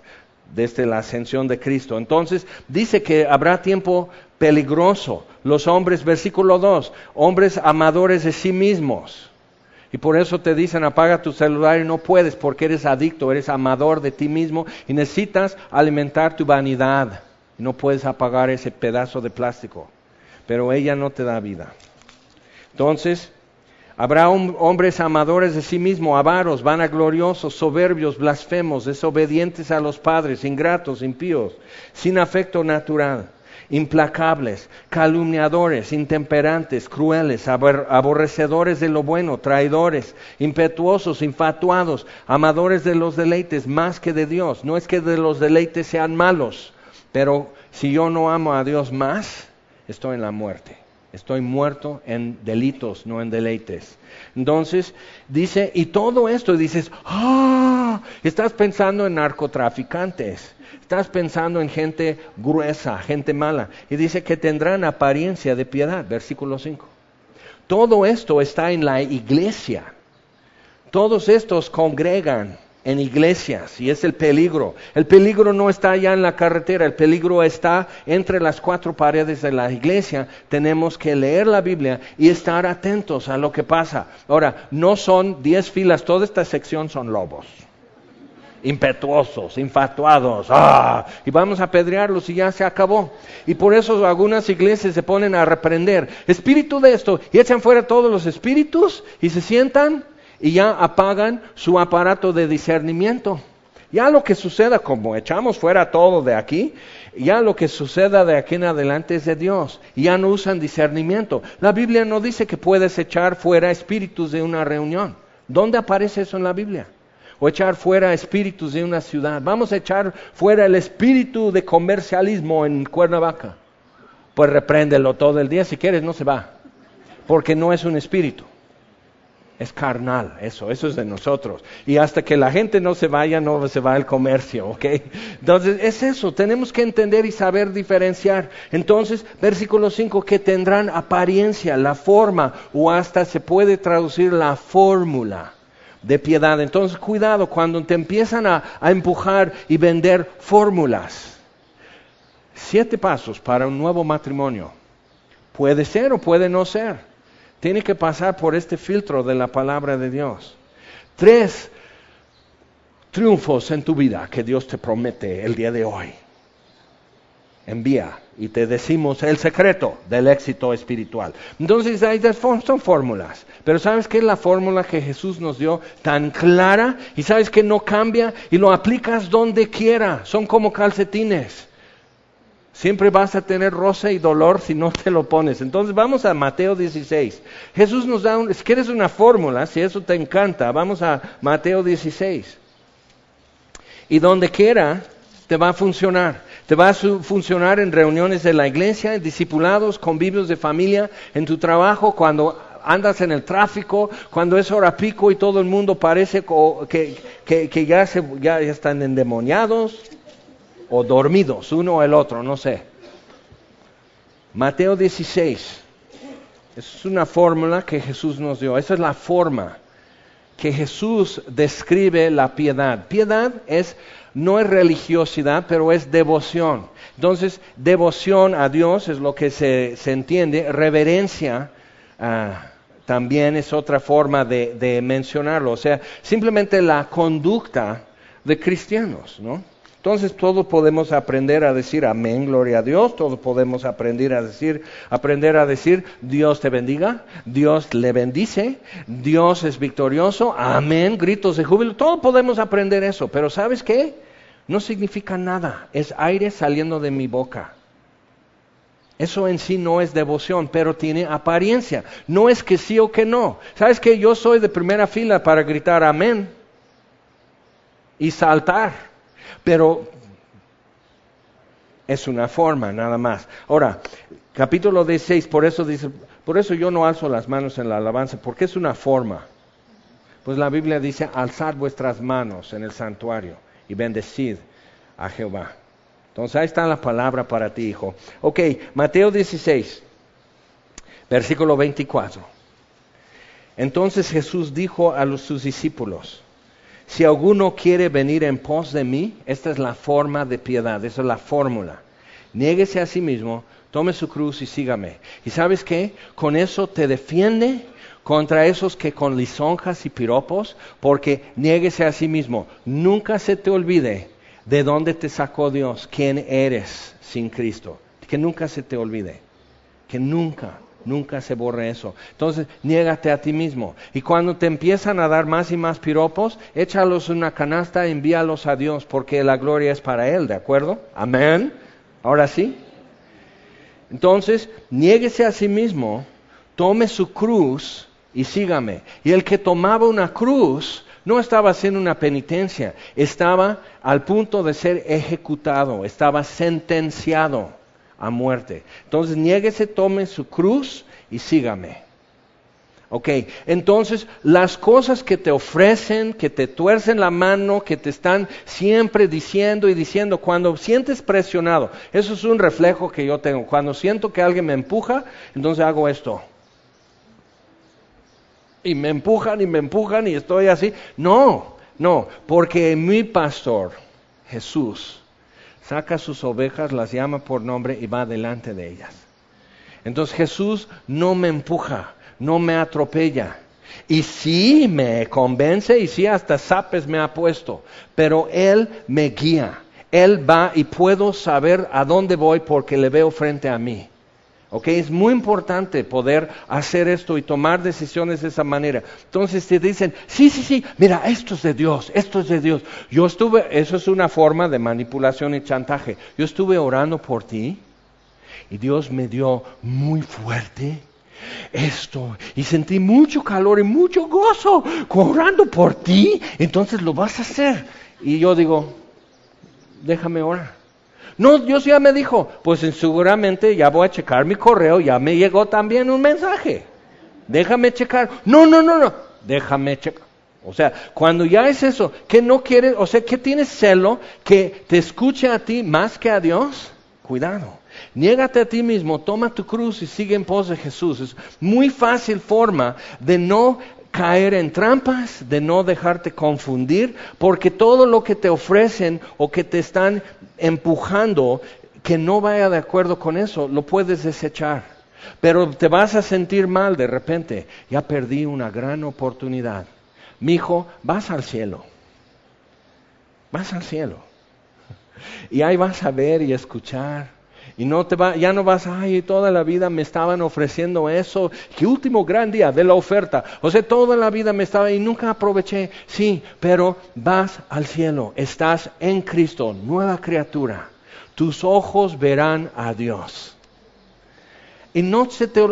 desde la ascensión de Cristo. Entonces dice que habrá tiempo peligroso. Los hombres, versículo 2, hombres amadores de sí mismos. Y por eso te dicen apaga tu celular y no puedes porque eres adicto, eres amador de ti mismo y necesitas alimentar tu vanidad. Y no puedes apagar ese pedazo de plástico, pero ella no te da vida. Entonces, habrá hombres amadores de sí mismos, avaros, vanagloriosos, soberbios, blasfemos, desobedientes a los padres, ingratos, impíos, sin afecto natural, implacables, calumniadores, intemperantes, crueles, aborrecedores de lo bueno, traidores, impetuosos, infatuados, amadores de los deleites más que de Dios. No es que de los deleites sean malos, pero si yo no amo a Dios más, estoy en la muerte. Estoy muerto en delitos, no en deleites. Entonces, dice, y todo esto, dices, estás pensando en narcotraficantes, estás pensando en gente gruesa, gente mala. Y dice que tendrán apariencia de piedad, versículo 5. Todo esto está en la iglesia. Todos estos congregan en iglesias y es el peligro. El peligro no está allá en la carretera, el peligro está entre las cuatro paredes de la iglesia. Tenemos que leer la Biblia y estar atentos a lo que pasa. Ahora, no son 10 filas, toda esta sección son lobos. Impetuosos, infatuados, y vamos a apedrearlos y ya se acabó. Y por eso algunas iglesias se ponen a reprender, espíritu de esto, y echan fuera todos los espíritus y se sientan y ya apagan su aparato de discernimiento. Ya lo que suceda, como echamos fuera todo de aquí, ya lo que suceda de aquí en adelante es de Dios. Y ya no usan discernimiento. La Biblia no dice que puedes echar fuera espíritus de una reunión. ¿Dónde aparece eso en la Biblia? O echar fuera espíritus de una ciudad. Vamos a echar fuera el espíritu de comercialismo en Cuernavaca. Pues repréndelo todo el día, si quieres no se va. Porque no es un espíritu. Es carnal, eso es de nosotros. Y hasta que la gente no se vaya, no se va el comercio, ¿ok? Entonces, es eso, tenemos que entender y saber diferenciar. Entonces, versículo 5, que tendrán apariencia, la forma, o hasta se puede traducir la fórmula de piedad. Entonces, cuidado, cuando te empiezan a empujar y vender fórmulas. 7 pasos para un nuevo matrimonio. Puede ser o puede no ser. Tiene que pasar por este filtro de la palabra de Dios. 3 triunfos en tu vida que Dios te promete el día de hoy. Envía y te decimos el secreto del éxito espiritual. Entonces, son fórmulas. Pero ¿sabes qué es la fórmula que Jesús nos dio tan clara? Y ¿sabes que no cambia? Y lo aplicas donde quiera. Son como calcetines. Siempre vas a tener roce y dolor si no te lo pones. Entonces vamos a Mateo 16. Jesús nos da, si quieres una fórmula, si eso te encanta, vamos a Mateo 16. Y donde quiera te va a funcionar. Te va a funcionar en reuniones de la iglesia, en discipulados, convivios de familia, en tu trabajo, cuando andas en el tráfico, cuando es hora pico y todo el mundo parece que ya están endemoniados. O dormidos, uno o el otro, no sé. Mateo 16. Es una fórmula que Jesús nos dio. Esa es la forma que Jesús describe la piedad. Piedad no es religiosidad, pero es devoción. Entonces, devoción a Dios es lo que se entiende. Reverencia también es otra forma de mencionarlo. O sea, simplemente la conducta de cristianos, ¿no? Entonces todos podemos aprender a decir amén, gloria a Dios, todos podemos aprender a decir Dios te bendiga, Dios le bendice, Dios es victorioso, amén, gritos de júbilo, todos podemos aprender eso, pero ¿sabes qué? No significa nada, es aire saliendo de mi boca. Eso en sí no es devoción, pero tiene apariencia, no es que sí o que no. ¿Sabes qué? Yo soy de primera fila para gritar amén y saltar. Pero es una forma nada más. Ahora, capítulo 16, por eso yo no alzo las manos en la alabanza, porque es una forma. Pues la Biblia dice, alzad vuestras manos en el santuario y bendecid a Jehová. Entonces ahí está la palabra para ti, hijo. Ok, Mateo 16, versículo 24. Entonces Jesús dijo a sus discípulos, si alguno quiere venir en pos de mí, esta es la forma de piedad, esa es la fórmula. Niéguese a sí mismo, tome su cruz y sígame. ¿Y sabes qué? Con eso te defiende contra esos que con lisonjas y piropos, porque niéguese a sí mismo. Nunca se te olvide de dónde te sacó Dios, quién eres sin Cristo. Que nunca se te olvide, que nunca se borre eso. Entonces, niégate a ti mismo. Y cuando te empiezan a dar más y más piropos, échalos en una canasta, envíalos a Dios, porque la gloria es para Él, ¿de acuerdo? Amén. Ahora sí. Entonces, niéguese a sí mismo, tome su cruz y sígame. Y el que tomaba una cruz no estaba haciendo una penitencia, estaba al punto de ser ejecutado, estaba sentenciado a muerte. Entonces, niéguese, tome su cruz y sígame. Ok, entonces las cosas que te ofrecen, que te tuercen la mano, que te están siempre diciendo y diciendo, cuando sientes presionado, eso es un reflejo que yo tengo. Cuando siento que alguien me empuja, entonces hago esto. Y me empujan y estoy así. No, porque mi pastor, Jesús, saca sus ovejas, las llama por nombre y va delante de ellas. Entonces Jesús no me empuja, no me atropella. Y sí me convence y sí hasta zapes me ha puesto, pero Él me guía. Él va y puedo saber a dónde voy porque le veo frente a mí. ¿Ok? Es muy importante poder hacer esto y tomar decisiones de esa manera. Entonces te dicen, sí, mira, esto es de Dios. Eso es una forma de manipulación y chantaje. Yo estuve orando por ti y Dios me dio muy fuerte esto y sentí mucho calor y mucho gozo orando por ti, entonces lo vas a hacer. Y yo digo, déjame orar. No, Dios ya me dijo, pues seguramente ya voy a checar mi correo, ya me llegó también un mensaje. Déjame checar. No, déjame checar. O sea, cuando ya es eso, que no quieres, o sea, que tienes celo, que te escuche a ti más que a Dios, cuidado. Niégate a ti mismo, toma tu cruz y sigue en pos de Jesús. Es muy fácil forma de no caer en trampas, de no dejarte confundir, porque todo lo que te ofrecen o que te están empujando, que no vaya de acuerdo con eso, lo puedes desechar. Pero te vas a sentir mal de repente. Ya perdí una gran oportunidad. Mijo, vas al cielo. Vas al cielo. Y ahí vas a ver y escuchar. Y ya no vas, ay, toda la vida me estaban ofreciendo eso, qué último gran día de la oferta. O sea, toda la vida me estaba y nunca aproveché. Sí, pero vas al cielo, estás en Cristo, nueva criatura. Tus ojos verán a Dios. Y no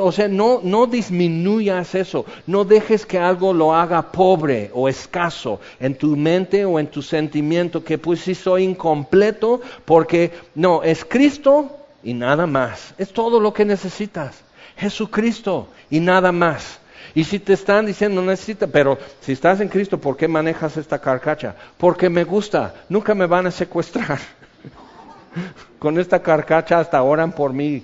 disminuyas eso, no dejes que algo lo haga pobre o escaso en tu mente o en tu sentimiento, que pues sí soy incompleto, porque no, es Cristo y nada más, es todo lo que necesitas, Jesucristo y nada más. Y si te están diciendo no necesitas, pero si estás en Cristo, ¿por qué manejas esta carcacha? Porque me gusta, nunca me van a secuestrar. Con esta carcacha hasta oran por mí.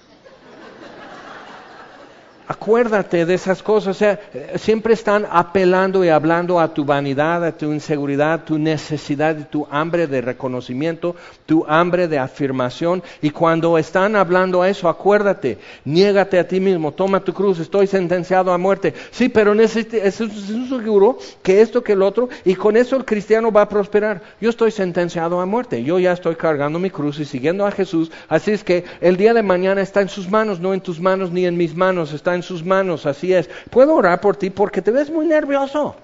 Acuérdate de esas cosas, o sea, siempre están apelando y hablando a tu vanidad, a tu inseguridad, tu necesidad y tu hambre de reconocimiento, tu hambre de afirmación. Y cuando están hablando a eso, acuérdate, niégate a ti mismo, toma tu cruz, estoy sentenciado a muerte. Sí, pero es seguro que esto, que el otro, y con eso el cristiano va a prosperar. Yo estoy sentenciado a muerte, yo ya estoy cargando mi cruz y siguiendo a Jesús, así es que el día de mañana está en sus manos, no en tus manos ni en mis manos, está en sus manos, así es. Puedo orar por ti porque te ves muy nervioso.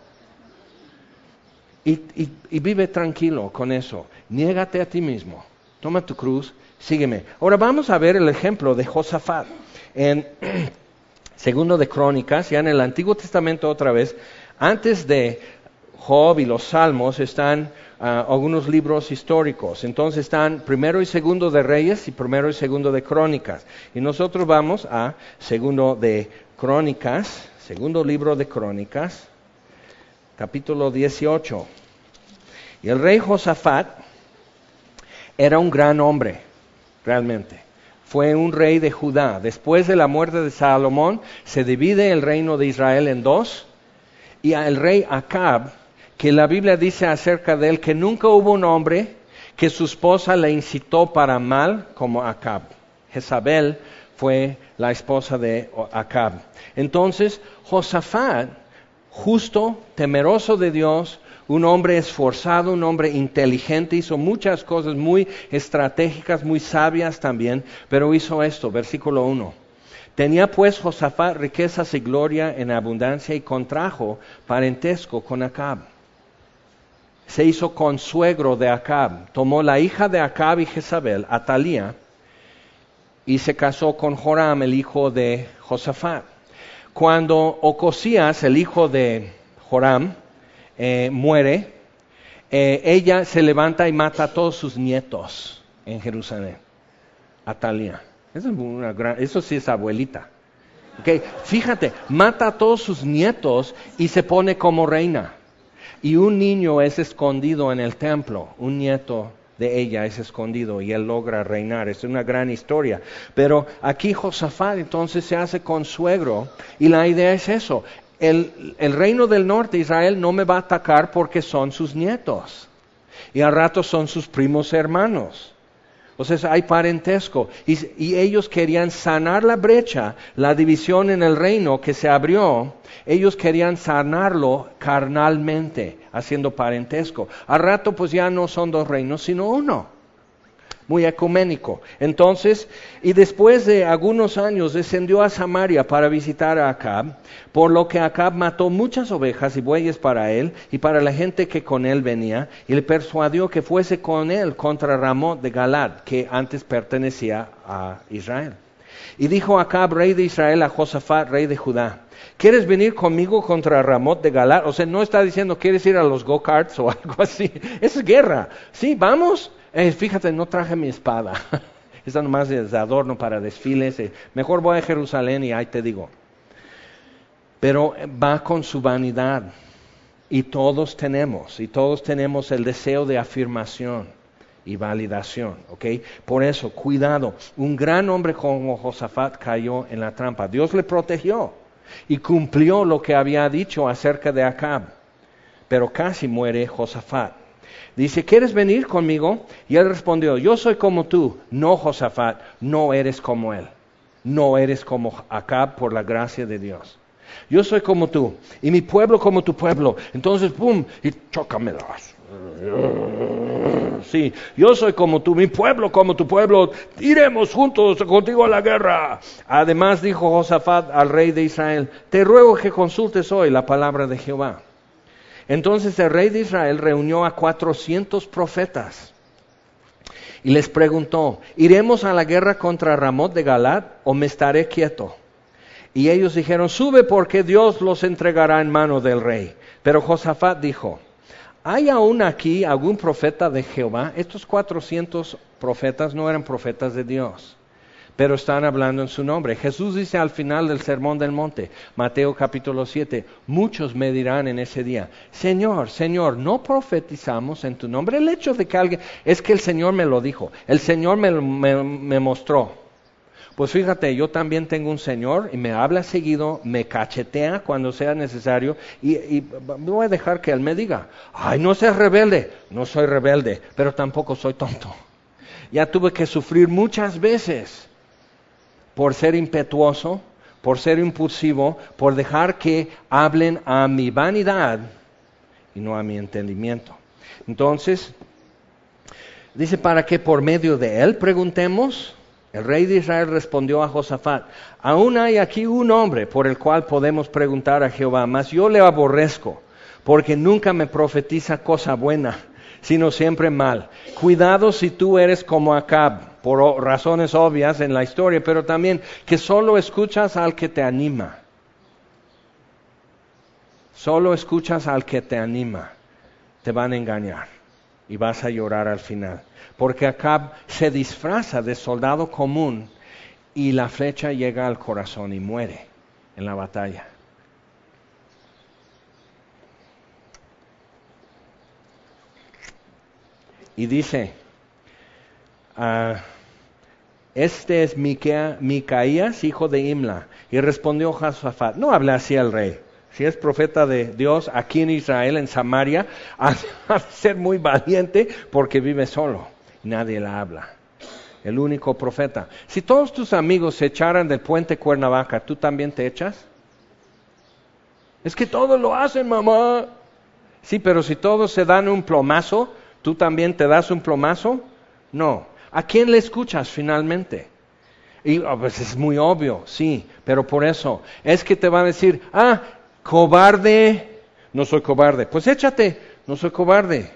Y vive tranquilo con eso. Niégate a ti mismo. Toma tu cruz, sígueme. Ahora vamos a ver el ejemplo de Josafat. En Segundo de Crónicas, ya en el Antiguo Testamento otra vez, antes de Job y los Salmos están algunos libros históricos. Entonces están Primero y Segundo de Reyes y Primero y Segundo de Crónicas. Y nosotros vamos a Segundo de Crónicas, segundo libro de Crónicas, capítulo 18. Y el rey Josafat era un gran hombre, realmente. Fue un rey de Judá. Después de la muerte de Salomón, se divide el reino de Israel en dos. Y el rey Acab que la Biblia dice acerca de él que nunca hubo un hombre que su esposa le incitó para mal como Acab. Jezabel fue la esposa de Acab. Entonces, Josafat, justo, temeroso de Dios, un hombre esforzado, un hombre inteligente, hizo muchas cosas muy estratégicas, muy sabias también, pero hizo esto, versículo 1. Tenía pues Josafat riquezas y gloria en abundancia y contrajo parentesco con Acab. Se hizo consuegro de Acab, tomó la hija de Acab y Jezabel, Atalía, y se casó con Joram, el hijo de Josafat. Cuando Ocosías, el hijo de Joram, muere, ella se levanta y mata a todos sus nietos en Jerusalén. Atalía. Eso sí es abuelita. Okay. Fíjate, mata a todos sus nietos y se pone como reina. Y un niño es escondido en el templo, un nieto de ella es escondido y él logra reinar. Es una gran historia. Pero aquí Josafat entonces se hace consuegro y la idea es eso. El reino del norte, Israel, no me va a atacar porque son sus nietos. Y al rato son sus primos hermanos. O sea, hay parentesco. Y ellos querían sanar la brecha, la división en el reino que se abrió. Ellos querían sanarlo carnalmente, haciendo parentesco. Al rato pues ya no son dos reinos, sino uno. Muy ecuménico. Entonces, y después de algunos años descendió a Samaria para visitar a Acab, por lo que Acab mató muchas ovejas y bueyes para él y para la gente que con él venía, y le persuadió que fuese con él contra Ramot de Galad, que antes pertenecía a Israel. Y dijo Acab, rey de Israel, a Josafat, rey de Judá: ¿quieres venir conmigo contra Ramot de Galad? O sea, no está diciendo, ¿quieres ir a los go-karts o algo así? Es guerra. Sí, vamos. Fíjate, no traje mi espada. Esta nomás es de adorno para desfiles. Mejor voy a Jerusalén y ahí te digo. Pero va con su vanidad. Y todos tenemos el deseo de afirmación y validación, ¿ok? Por eso, cuidado. Un gran hombre como Josafat cayó en la trampa. Dios le protegió y cumplió lo que había dicho acerca de Acab. Pero casi muere Josafat. Dice, ¿quieres venir conmigo? Y él respondió, yo soy como tú, no Josafat, no eres como él. No eres como Acab por la gracia de Dios. Yo soy como tú, y mi pueblo como tu pueblo. Entonces, ¡pum! Y chócamelas. Sí, yo soy como tú, mi pueblo como tu pueblo. Iremos juntos contigo a la guerra. Además dijo Josafat al rey de Israel, te ruego que consultes hoy la palabra de Jehová. Entonces el rey de Israel reunió a 400 profetas y les preguntó, ¿iremos a la guerra contra Ramot de Galad o me estaré quieto? Y ellos dijeron, sube porque Dios los entregará en mano del rey. Pero Josafat dijo, ¿hay aún aquí algún profeta de Jehová? Estos 400 profetas no eran profetas de Dios, pero están hablando en su nombre. Jesús dice al final del Sermón del Monte, Mateo capítulo 7, muchos me dirán en ese día, Señor, Señor, ¿no profetizamos en tu nombre? El hecho de que alguien, es que el Señor me lo dijo, el Señor me mostró. Pues fíjate, yo también tengo un Señor y me habla seguido, me cachetea cuando sea necesario y voy a dejar que Él me diga, ay, no seas rebelde. No soy rebelde, pero tampoco soy tonto. Ya tuve que sufrir muchas veces por ser impetuoso, por ser impulsivo, por dejar que hablen a mi vanidad y no a mi entendimiento. Entonces, dice, para que por medio de él preguntemos. El rey de Israel respondió a Josafat, aún hay aquí un hombre por el cual podemos preguntar a Jehová, mas yo le aborrezco, porque nunca me profetiza cosa buena, sino siempre mal. Cuidado si tú eres como Acab, por razones obvias en la historia, pero también que solo escuchas al que te anima. Solo escuchas al que te anima. Te van a engañar y vas a llorar al final. Porque Acab se disfraza de soldado común y la flecha llega al corazón y muere en la batalla. Y dice, este es Micaías, hijo de Imla. Y respondió Josafat, no habla así el rey. Si es profeta de Dios aquí en Israel, en Samaria, ha de ser muy valiente porque vive solo. Nadie le habla. El único profeta. Si todos tus amigos se echaran del puente Cuernavaca, ¿tú también te echas? Es que todos lo hacen, mamá. Sí, pero si todos se dan un plomazo, ¿tú también te das un plomazo? No. ¿A quién le escuchas finalmente? Y pues es muy obvio, sí, pero por eso, es que te van a decir, cobarde, no soy cobarde, pues échate, no soy cobarde.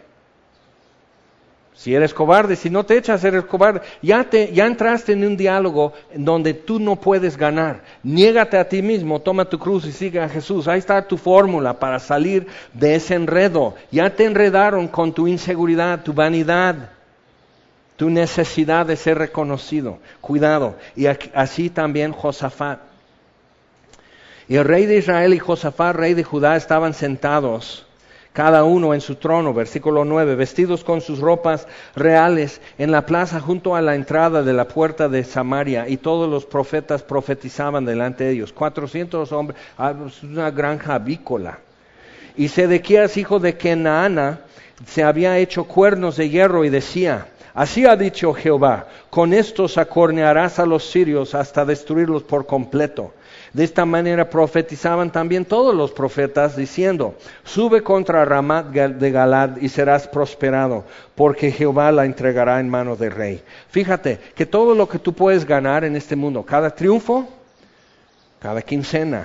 Si eres cobarde, si no te echas, eres cobarde. Ya entraste en un diálogo en donde tú no puedes ganar. Niégate a ti mismo, toma tu cruz y sigue a Jesús. Ahí está tu fórmula para salir de ese enredo. Ya te enredaron con tu inseguridad, tu vanidad, tu necesidad de ser reconocido. Cuidado. Y así también Josafat. Y el rey de Israel y Josafat, rey de Judá, estaban sentados, cada uno en su trono, versículo 9, vestidos con sus ropas reales, en la plaza junto a la entrada de la puerta de Samaria, y todos los profetas profetizaban delante de ellos. 400 hombres, una granja avícola. Y Sedequías, hijo de Kenaana, se había hecho cuernos de hierro y decía, así ha dicho Jehová, con estos acornearás a los sirios hasta destruirlos por completo. De esta manera profetizaban también todos los profetas, diciendo, sube contra Ramat de Galad y serás prosperado, porque Jehová la entregará en manos del rey. Fíjate que todo lo que tú puedes ganar en este mundo, cada triunfo, cada quincena,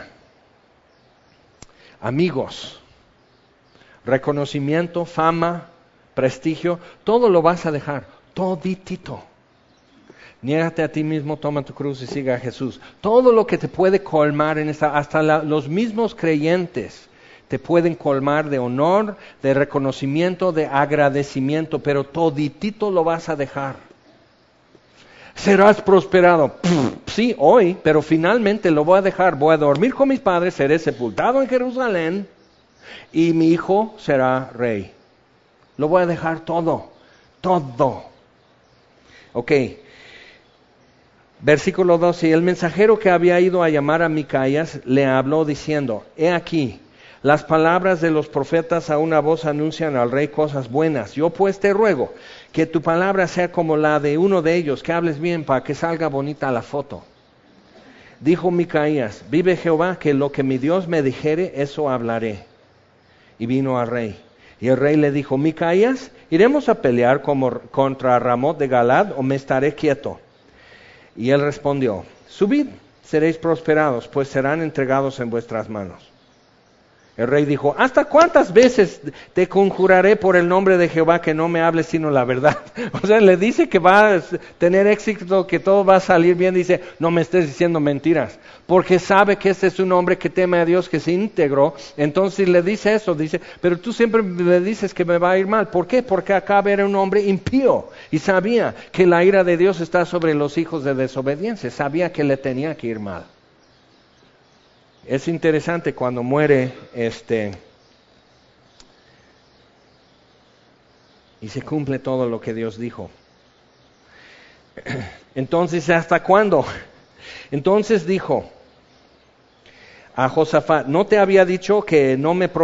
amigos, reconocimiento, fama, prestigio, todo lo vas a dejar, toditito. Niégate a ti mismo, toma tu cruz y siga a Jesús. Todo lo que te puede colmar en hasta los mismos creyentes te pueden colmar de honor, de reconocimiento, de agradecimiento, pero toditito lo vas a dejar. Serás prosperado. Sí, hoy, pero finalmente lo voy a dejar. Voy a dormir con mis padres, seré sepultado en Jerusalén y mi hijo será rey. Lo voy a dejar todo. Ok. Versículo 12, y el mensajero que había ido a llamar a Micaías le habló diciendo, he aquí, las palabras de los profetas a una voz anuncian al rey cosas buenas. Yo pues te ruego que tu palabra sea como la de uno de ellos, que hables bien para que salga bonita la foto. Dijo Micaías, vive Jehová, que lo que mi Dios me dijere, eso hablaré. Y vino al rey. Y el rey le dijo, Micaías, ¿iremos a pelear contra Ramot de Galad o me estaré quieto? Y él respondió, subid, seréis prosperados, pues serán entregados en vuestras manos. El rey dijo, ¿hasta cuántas veces te conjuraré por el nombre de Jehová que no me hables sino la verdad? O sea, le dice que va a tener éxito, que todo va a salir bien. Dice, no me estés diciendo mentiras, porque sabe que este es un hombre que teme a Dios, que se íntegro. Entonces le dice eso, dice, pero tú siempre me dices que me va a ir mal. ¿Por qué? Porque Acab era un hombre impío y sabía que la ira de Dios está sobre los hijos de desobediencia. Sabía que le tenía que ir mal. Es interesante cuando muere y se cumple todo lo que Dios dijo. Entonces, ¿hasta cuándo? Entonces dijo a Josafat, ¿no te había dicho que no me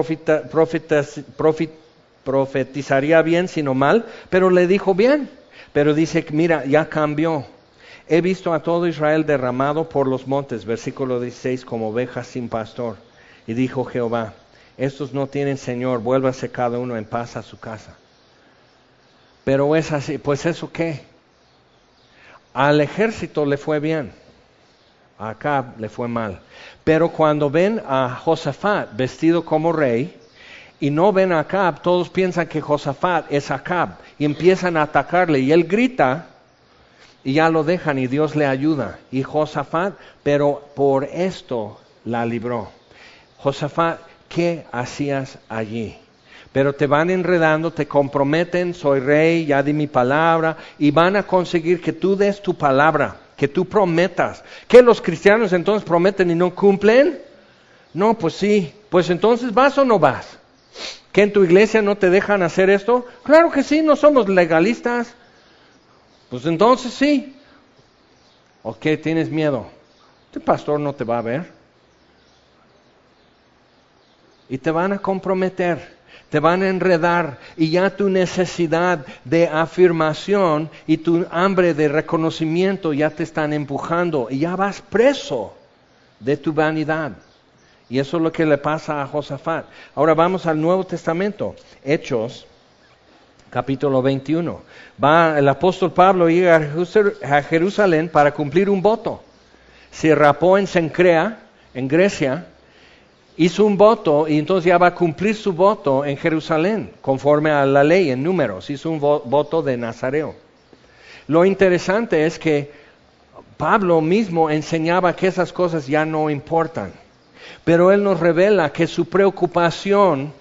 profetizaría bien sino mal? Pero le dijo bien. Pero dice, mira, ya cambió. He visto a todo Israel derramado por los montes, versículo 16, como ovejas sin pastor. Y dijo Jehová, estos no tienen Señor, vuélvase cada uno en paz a su casa. Pero es así, pues ¿eso qué? Al ejército le fue bien, a Acab le fue mal. Pero cuando ven a Josafat vestido como rey, y no ven a Acab, todos piensan que Josafat es Acab, y empiezan a atacarle, y él grita, y ya lo dejan y Dios le ayuda. Y Josafat, pero por esto la libró. Josafat, ¿qué hacías allí? Pero te van enredando, te comprometen, soy rey, ya di mi palabra, y van a conseguir que tú des tu palabra, que tú prometas. ¿Qué los cristianos entonces prometen y no cumplen? No, pues sí, pues entonces ¿vas o no vas? ¿Que en tu iglesia no te dejan hacer esto? Claro que sí, no somos legalistas. Pues entonces sí. ¿O qué? ¿Tienes miedo? ¿Tu pastor no te va a ver? y te van a comprometer, te van a enredar, y ya tu necesidad de afirmación y tu hambre de reconocimiento ya te están empujando y ya vas preso de tu vanidad. Y eso es lo que le pasa a Josafat. Ahora vamos al Nuevo Testamento, Hechos, capítulo 21. El apóstol Pablo llega a Jerusalén para cumplir un voto. Se rapó en Cencrea, en Grecia, hizo un voto y entonces ya va a cumplir su voto en Jerusalén, conforme a la ley en Números. Hizo un voto de Nazareo. Lo interesante es que Pablo mismo enseñaba que esas cosas ya no importan, pero él nos revela que su preocupación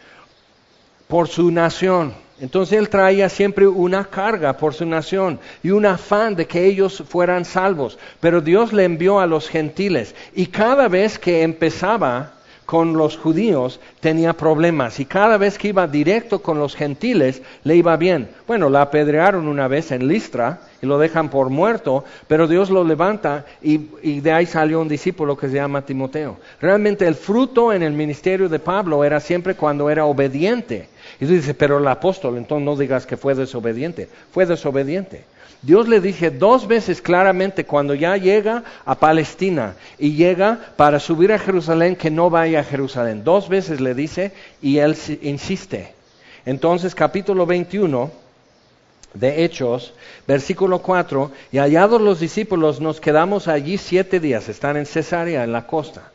por su nación, entonces él traía siempre una carga por su nación y un afán de que ellos fueran salvos, pero Dios le envió a los gentiles y cada vez que empezaba con los judíos tenía problemas, y cada vez que iba directo con los gentiles le iba bien. Bueno, la apedrearon una vez en Listra y lo dejan por muerto, pero Dios lo levanta y de ahí salió un discípulo que se llama Timoteo. Realmente el fruto en el ministerio de Pablo era siempre cuando era obediente. Y tú dices, pero el apóstol, entonces no digas que fue desobediente. Fue desobediente. Dios le dije 2 veces claramente cuando ya llega a Palestina y llega para subir a Jerusalén que no vaya a Jerusalén. 2 veces le dice y él insiste. Entonces capítulo 21 de Hechos, versículo 4, y hallados los discípulos nos quedamos allí 7 días, están en Cesarea, en la costa.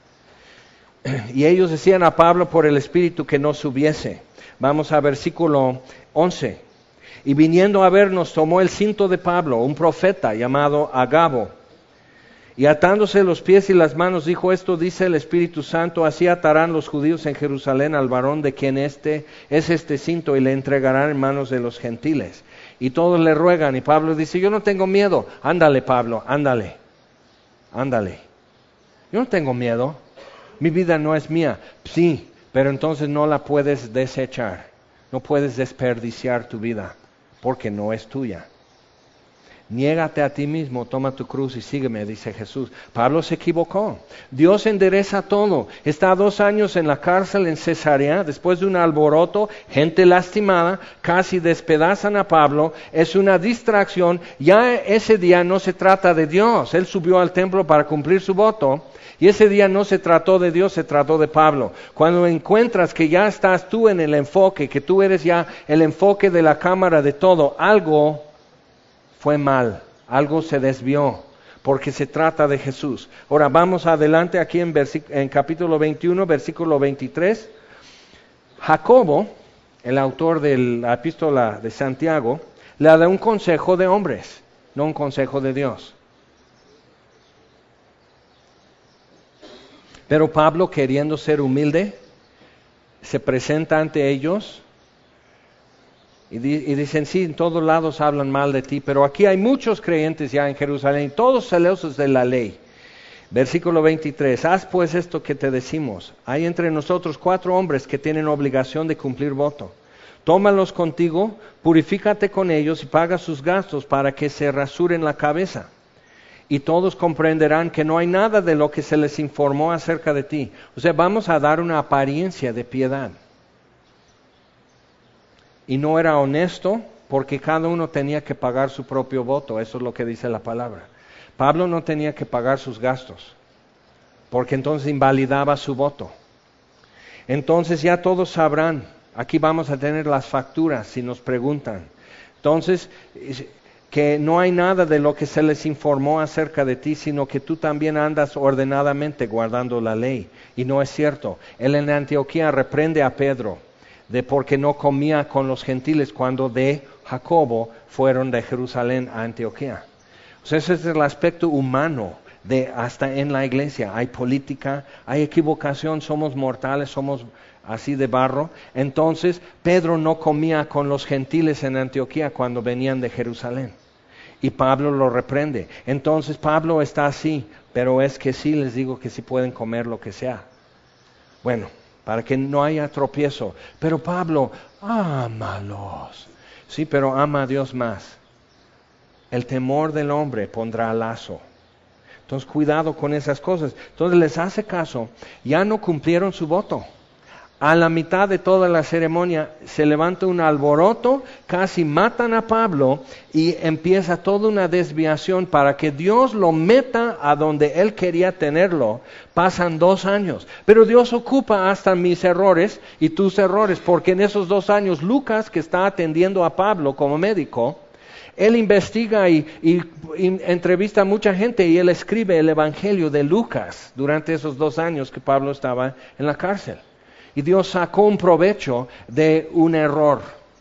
Y ellos decían a Pablo por el Espíritu que no subiese. Vamos a versículo 11. Y viniendo a vernos tomó el cinto de Pablo, un profeta llamado Agabo, y atándose los pies y las manos dijo, esto dice el Espíritu Santo, así atarán los judíos en Jerusalén al varón de quien es este cinto y le entregarán en manos de los gentiles. Y todos le ruegan y Pablo dice, yo no tengo miedo. Ándale Pablo, ándale. Yo no tengo miedo, mi vida no es mía. Sí, pero entonces no la puedes desechar, no puedes desperdiciar tu vida, porque no es tuya. Niégate a ti mismo, toma tu cruz y sígueme, dice Jesús. Pablo se equivocó. Dios endereza todo. Está 2 años en la cárcel en Cesarea, después de un alboroto, gente lastimada, casi despedazan a Pablo. Es una distracción. Ya ese día no se trata de Dios. Él subió al templo para cumplir su voto. Y ese día no se trató de Dios, se trató de Pablo. Cuando encuentras que ya estás tú en el enfoque, que tú eres ya el enfoque de la cámara de todo, algo fue mal, algo se desvió, porque se trata de Jesús. Ahora vamos adelante aquí en capítulo 21, versículo 23. Jacobo, el autor de la epístola de Santiago, le da un consejo de hombres, no un consejo de Dios. Pero Pablo, queriendo ser humilde, se presenta ante ellos y dicen, sí, en todos lados hablan mal de ti, pero aquí hay muchos creyentes ya en Jerusalén, todos celosos de la ley. Versículo 23, haz pues esto que te decimos. Hay entre nosotros 4 hombres que tienen obligación de cumplir voto. Tómalos contigo, purifícate con ellos y paga sus gastos para que se rasuren la cabeza. Y todos comprenderán que no hay nada de lo que se les informó acerca de ti. O sea, vamos a dar una apariencia de piedad. Y no era honesto porque cada uno tenía que pagar su propio voto. Eso es lo que dice la palabra. Pablo no tenía que pagar sus gastos, porque entonces invalidaba su voto. Entonces ya todos sabrán. Aquí vamos a tener las facturas si nos preguntan. Entonces, que no hay nada de lo que se les informó acerca de ti, sino que tú también andas ordenadamente guardando la ley. Y no es cierto. Él en Antioquía reprende a Pedro de porque no comía con los gentiles cuando de Jacobo fueron de Jerusalén a Antioquía. O sea, ese es el aspecto humano de hasta en la iglesia. Hay política, hay equivocación, somos mortales, somos así de barro. Entonces, Pedro no comía con los gentiles en Antioquía cuando venían de Jerusalén. Y Pablo lo reprende. Entonces Pablo está así, pero es que sí les digo que sí pueden comer lo que sea. Bueno, para que no haya tropiezo. Pero Pablo, ámalos. Sí, pero ama a Dios más. El temor del hombre pondrá lazo. Entonces cuidado con esas cosas. Entonces les hace caso. Ya no cumplieron su voto. A la mitad de toda la ceremonia se levanta un alboroto, casi matan a Pablo y empieza toda una desviación para que Dios lo meta a donde Él quería tenerlo. Pasan 2 años, pero Dios ocupa hasta mis errores y tus errores, porque en esos 2 años Lucas, que está atendiendo a Pablo como médico, él investiga y entrevista a mucha gente y él escribe el Evangelio de Lucas durante esos 2 años que Pablo estaba en la cárcel. Y Dios sacó un provecho de un error,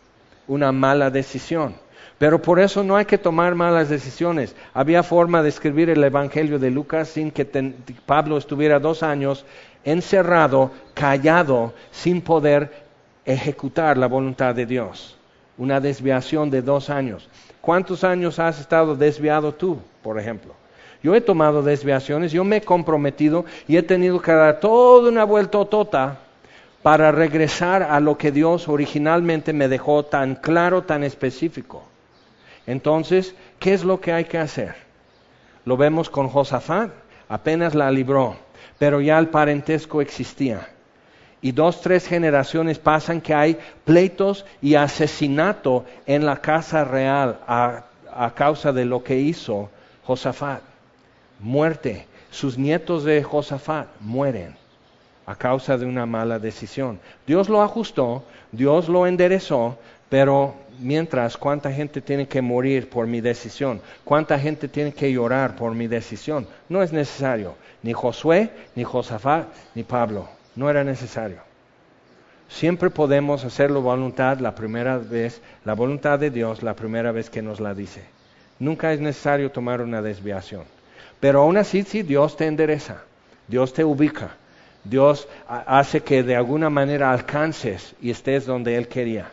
una mala decisión. Pero por eso no hay que tomar malas decisiones. Había forma de escribir el Evangelio de Lucas sin que Pablo estuviera 2 años encerrado, callado, sin poder ejecutar la voluntad de Dios. Una desviación de 2 años. ¿Cuántos años has estado desviado tú, por ejemplo? Yo he tomado desviaciones, yo me he comprometido y he tenido que dar toda una vueltotota para regresar a lo que Dios originalmente me dejó tan claro, tan específico. Entonces, ¿qué es lo que hay que hacer? Lo vemos con Josafat, apenas la libró, pero ya el parentesco existía. Y 2, 3 generaciones pasan que hay pleitos y asesinato en la casa real a causa de lo que hizo Josafat. Muerte. Sus nietos de Josafat mueren a causa de una mala decisión. Dios lo ajustó, Dios lo enderezó, pero mientras, ¿cuánta gente tiene que morir por mi decisión? ¿Cuánta gente tiene que llorar por mi decisión? No es necesario. Ni Josué, ni Josafat, ni Pablo. No era necesario. Siempre podemos hacer la voluntad la primera vez, la voluntad de Dios la primera vez que nos la dice. Nunca es necesario tomar una desviación. Pero aún así, sí, Dios te endereza, Dios te ubica. Dios hace que de alguna manera alcances y estés donde Él quería.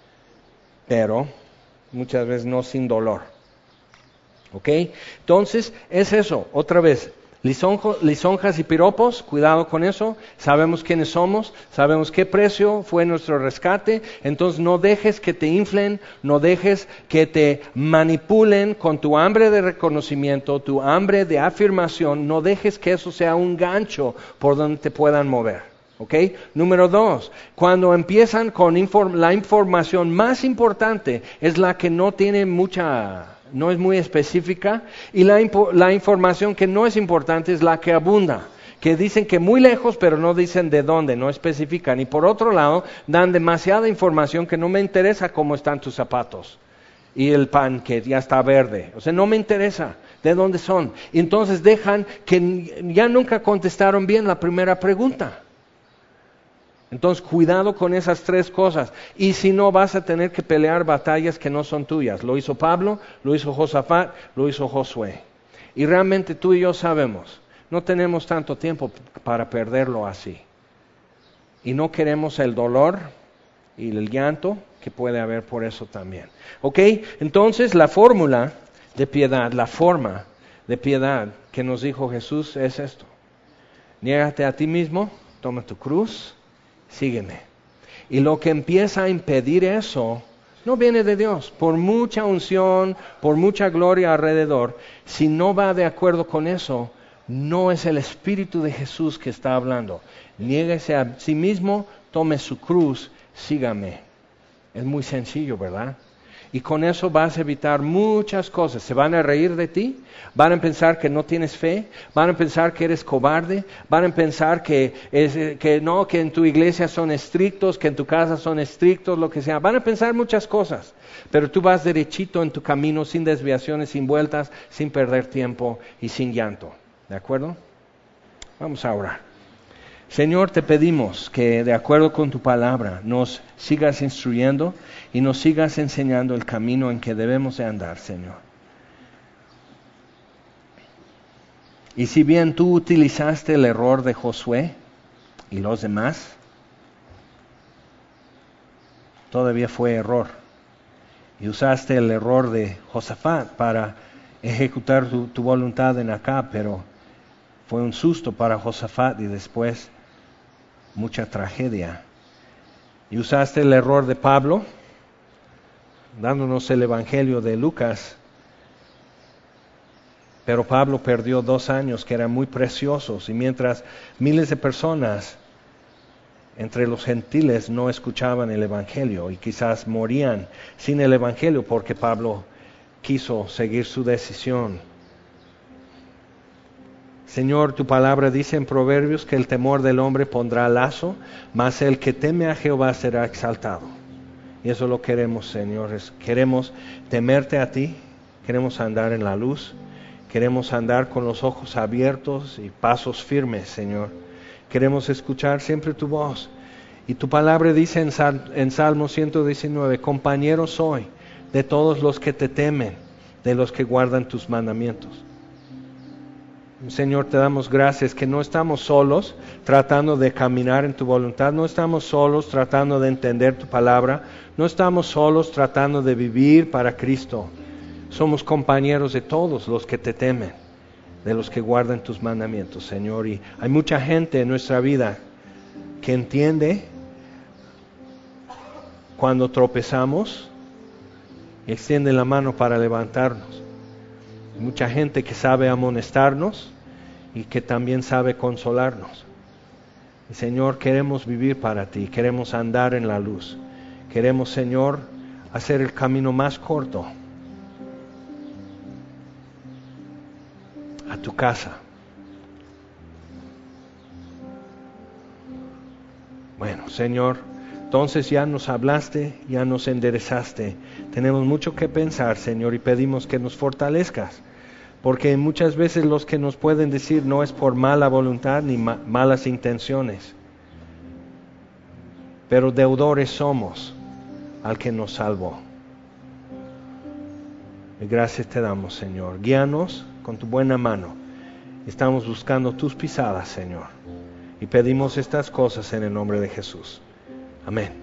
Pero muchas veces no sin dolor. ¿Ok? Entonces es eso, otra vez. Lisonjas y piropos, cuidado con eso. Sabemos quiénes somos, sabemos qué precio fue nuestro rescate. Entonces no dejes que te inflen, no dejes que te manipulen con tu hambre de reconocimiento, tu hambre de afirmación. No dejes que eso sea un gancho por donde te puedan mover. ¿Ok? Número 2, cuando empiezan con la información más importante es la que no tiene no es muy específica, y la información que no es importante es la que abunda, que dicen que muy lejos, pero no dicen de dónde, no especifican. Y por otro lado, dan demasiada información que no me interesa cómo están tus zapatos y el pan que ya está verde. O sea, no me interesa de dónde son. Y entonces dejan que ya nunca contestaron bien la primera pregunta. Entonces, cuidado con esas 3 cosas. Y si no, vas a tener que pelear batallas que no son tuyas. Lo hizo Pablo, lo hizo Josafat, lo hizo Josué. Y realmente tú y yo sabemos, no tenemos tanto tiempo para perderlo así. Y no queremos el dolor y el llanto que puede haber por eso también. ¿Ok? Entonces, la fórmula de piedad, la forma de piedad que nos dijo Jesús es esto. Niégate a ti mismo, toma tu cruz, sígueme. Y lo que empieza a impedir eso no viene de Dios. Por mucha unción, por mucha gloria alrededor, si no va de acuerdo con eso, no es el Espíritu de Jesús que está hablando. Niéguese a sí mismo, tome su cruz, sígame. Es muy sencillo, ¿verdad? Y con eso vas a evitar muchas cosas. Se van a reír de ti, van a pensar que no tienes fe, van a pensar que eres cobarde, van a pensar que en tu iglesia son estrictos, que en tu casa son estrictos, lo que sea. Van a pensar muchas cosas, pero tú vas derechito en tu camino, sin desviaciones, sin vueltas, sin perder tiempo y sin llanto. ¿De acuerdo? Vamos a orar. Señor, te pedimos que de acuerdo con tu palabra nos sigas instruyendo y nos sigas enseñando el camino en que debemos de andar, Señor. Y si bien tú utilizaste el error de Josué y los demás, todavía fue error. Y usaste el error de Josafat para ejecutar tu voluntad en acá, pero fue un susto para Josafat y después mucha tragedia. Y usaste el error de Pablo, dándonos el Evangelio de Lucas, pero Pablo perdió 2 años que eran muy preciosos, y mientras miles de personas entre los gentiles no escuchaban el Evangelio y quizás morían sin el Evangelio porque Pablo quiso seguir su decisión. Señor, tu palabra dice en Proverbios que el temor del hombre pondrá lazo, mas el que teme a Jehová será exaltado. Y eso lo queremos, Señor. Queremos temerte a ti, queremos andar en la luz, queremos andar con los ojos abiertos y pasos firmes, Señor. Queremos escuchar siempre tu voz. Y tu palabra dice en Salmo 119, compañero soy de todos los que te temen, de los que guardan tus mandamientos. Señor, te damos gracias que no estamos solos tratando de caminar en tu voluntad, no estamos solos tratando de entender tu palabra, no estamos solos tratando de vivir para Cristo. Somos compañeros de todos los que te temen, de los que guardan tus mandamientos, Señor. Y hay mucha gente en nuestra vida que entiende cuando tropezamos y extiende la mano para levantarnos. Hay mucha gente que sabe amonestarnos y que también sabe consolarnos. Y Señor, queremos vivir para ti, queremos andar en la luz. Queremos, Señor, hacer el camino más corto a tu casa. Bueno, Señor, entonces ya nos hablaste, ya nos enderezaste. Tenemos mucho que pensar, Señor, y pedimos que nos fortalezcas. Porque muchas veces los que nos pueden decir no es por mala voluntad ni malas intenciones. Pero deudores somos al que nos salvó. Y gracias te damos, Señor. Guíanos con tu buena mano. Estamos buscando tus pisadas, Señor. Y pedimos estas cosas en el nombre de Jesús. Amén.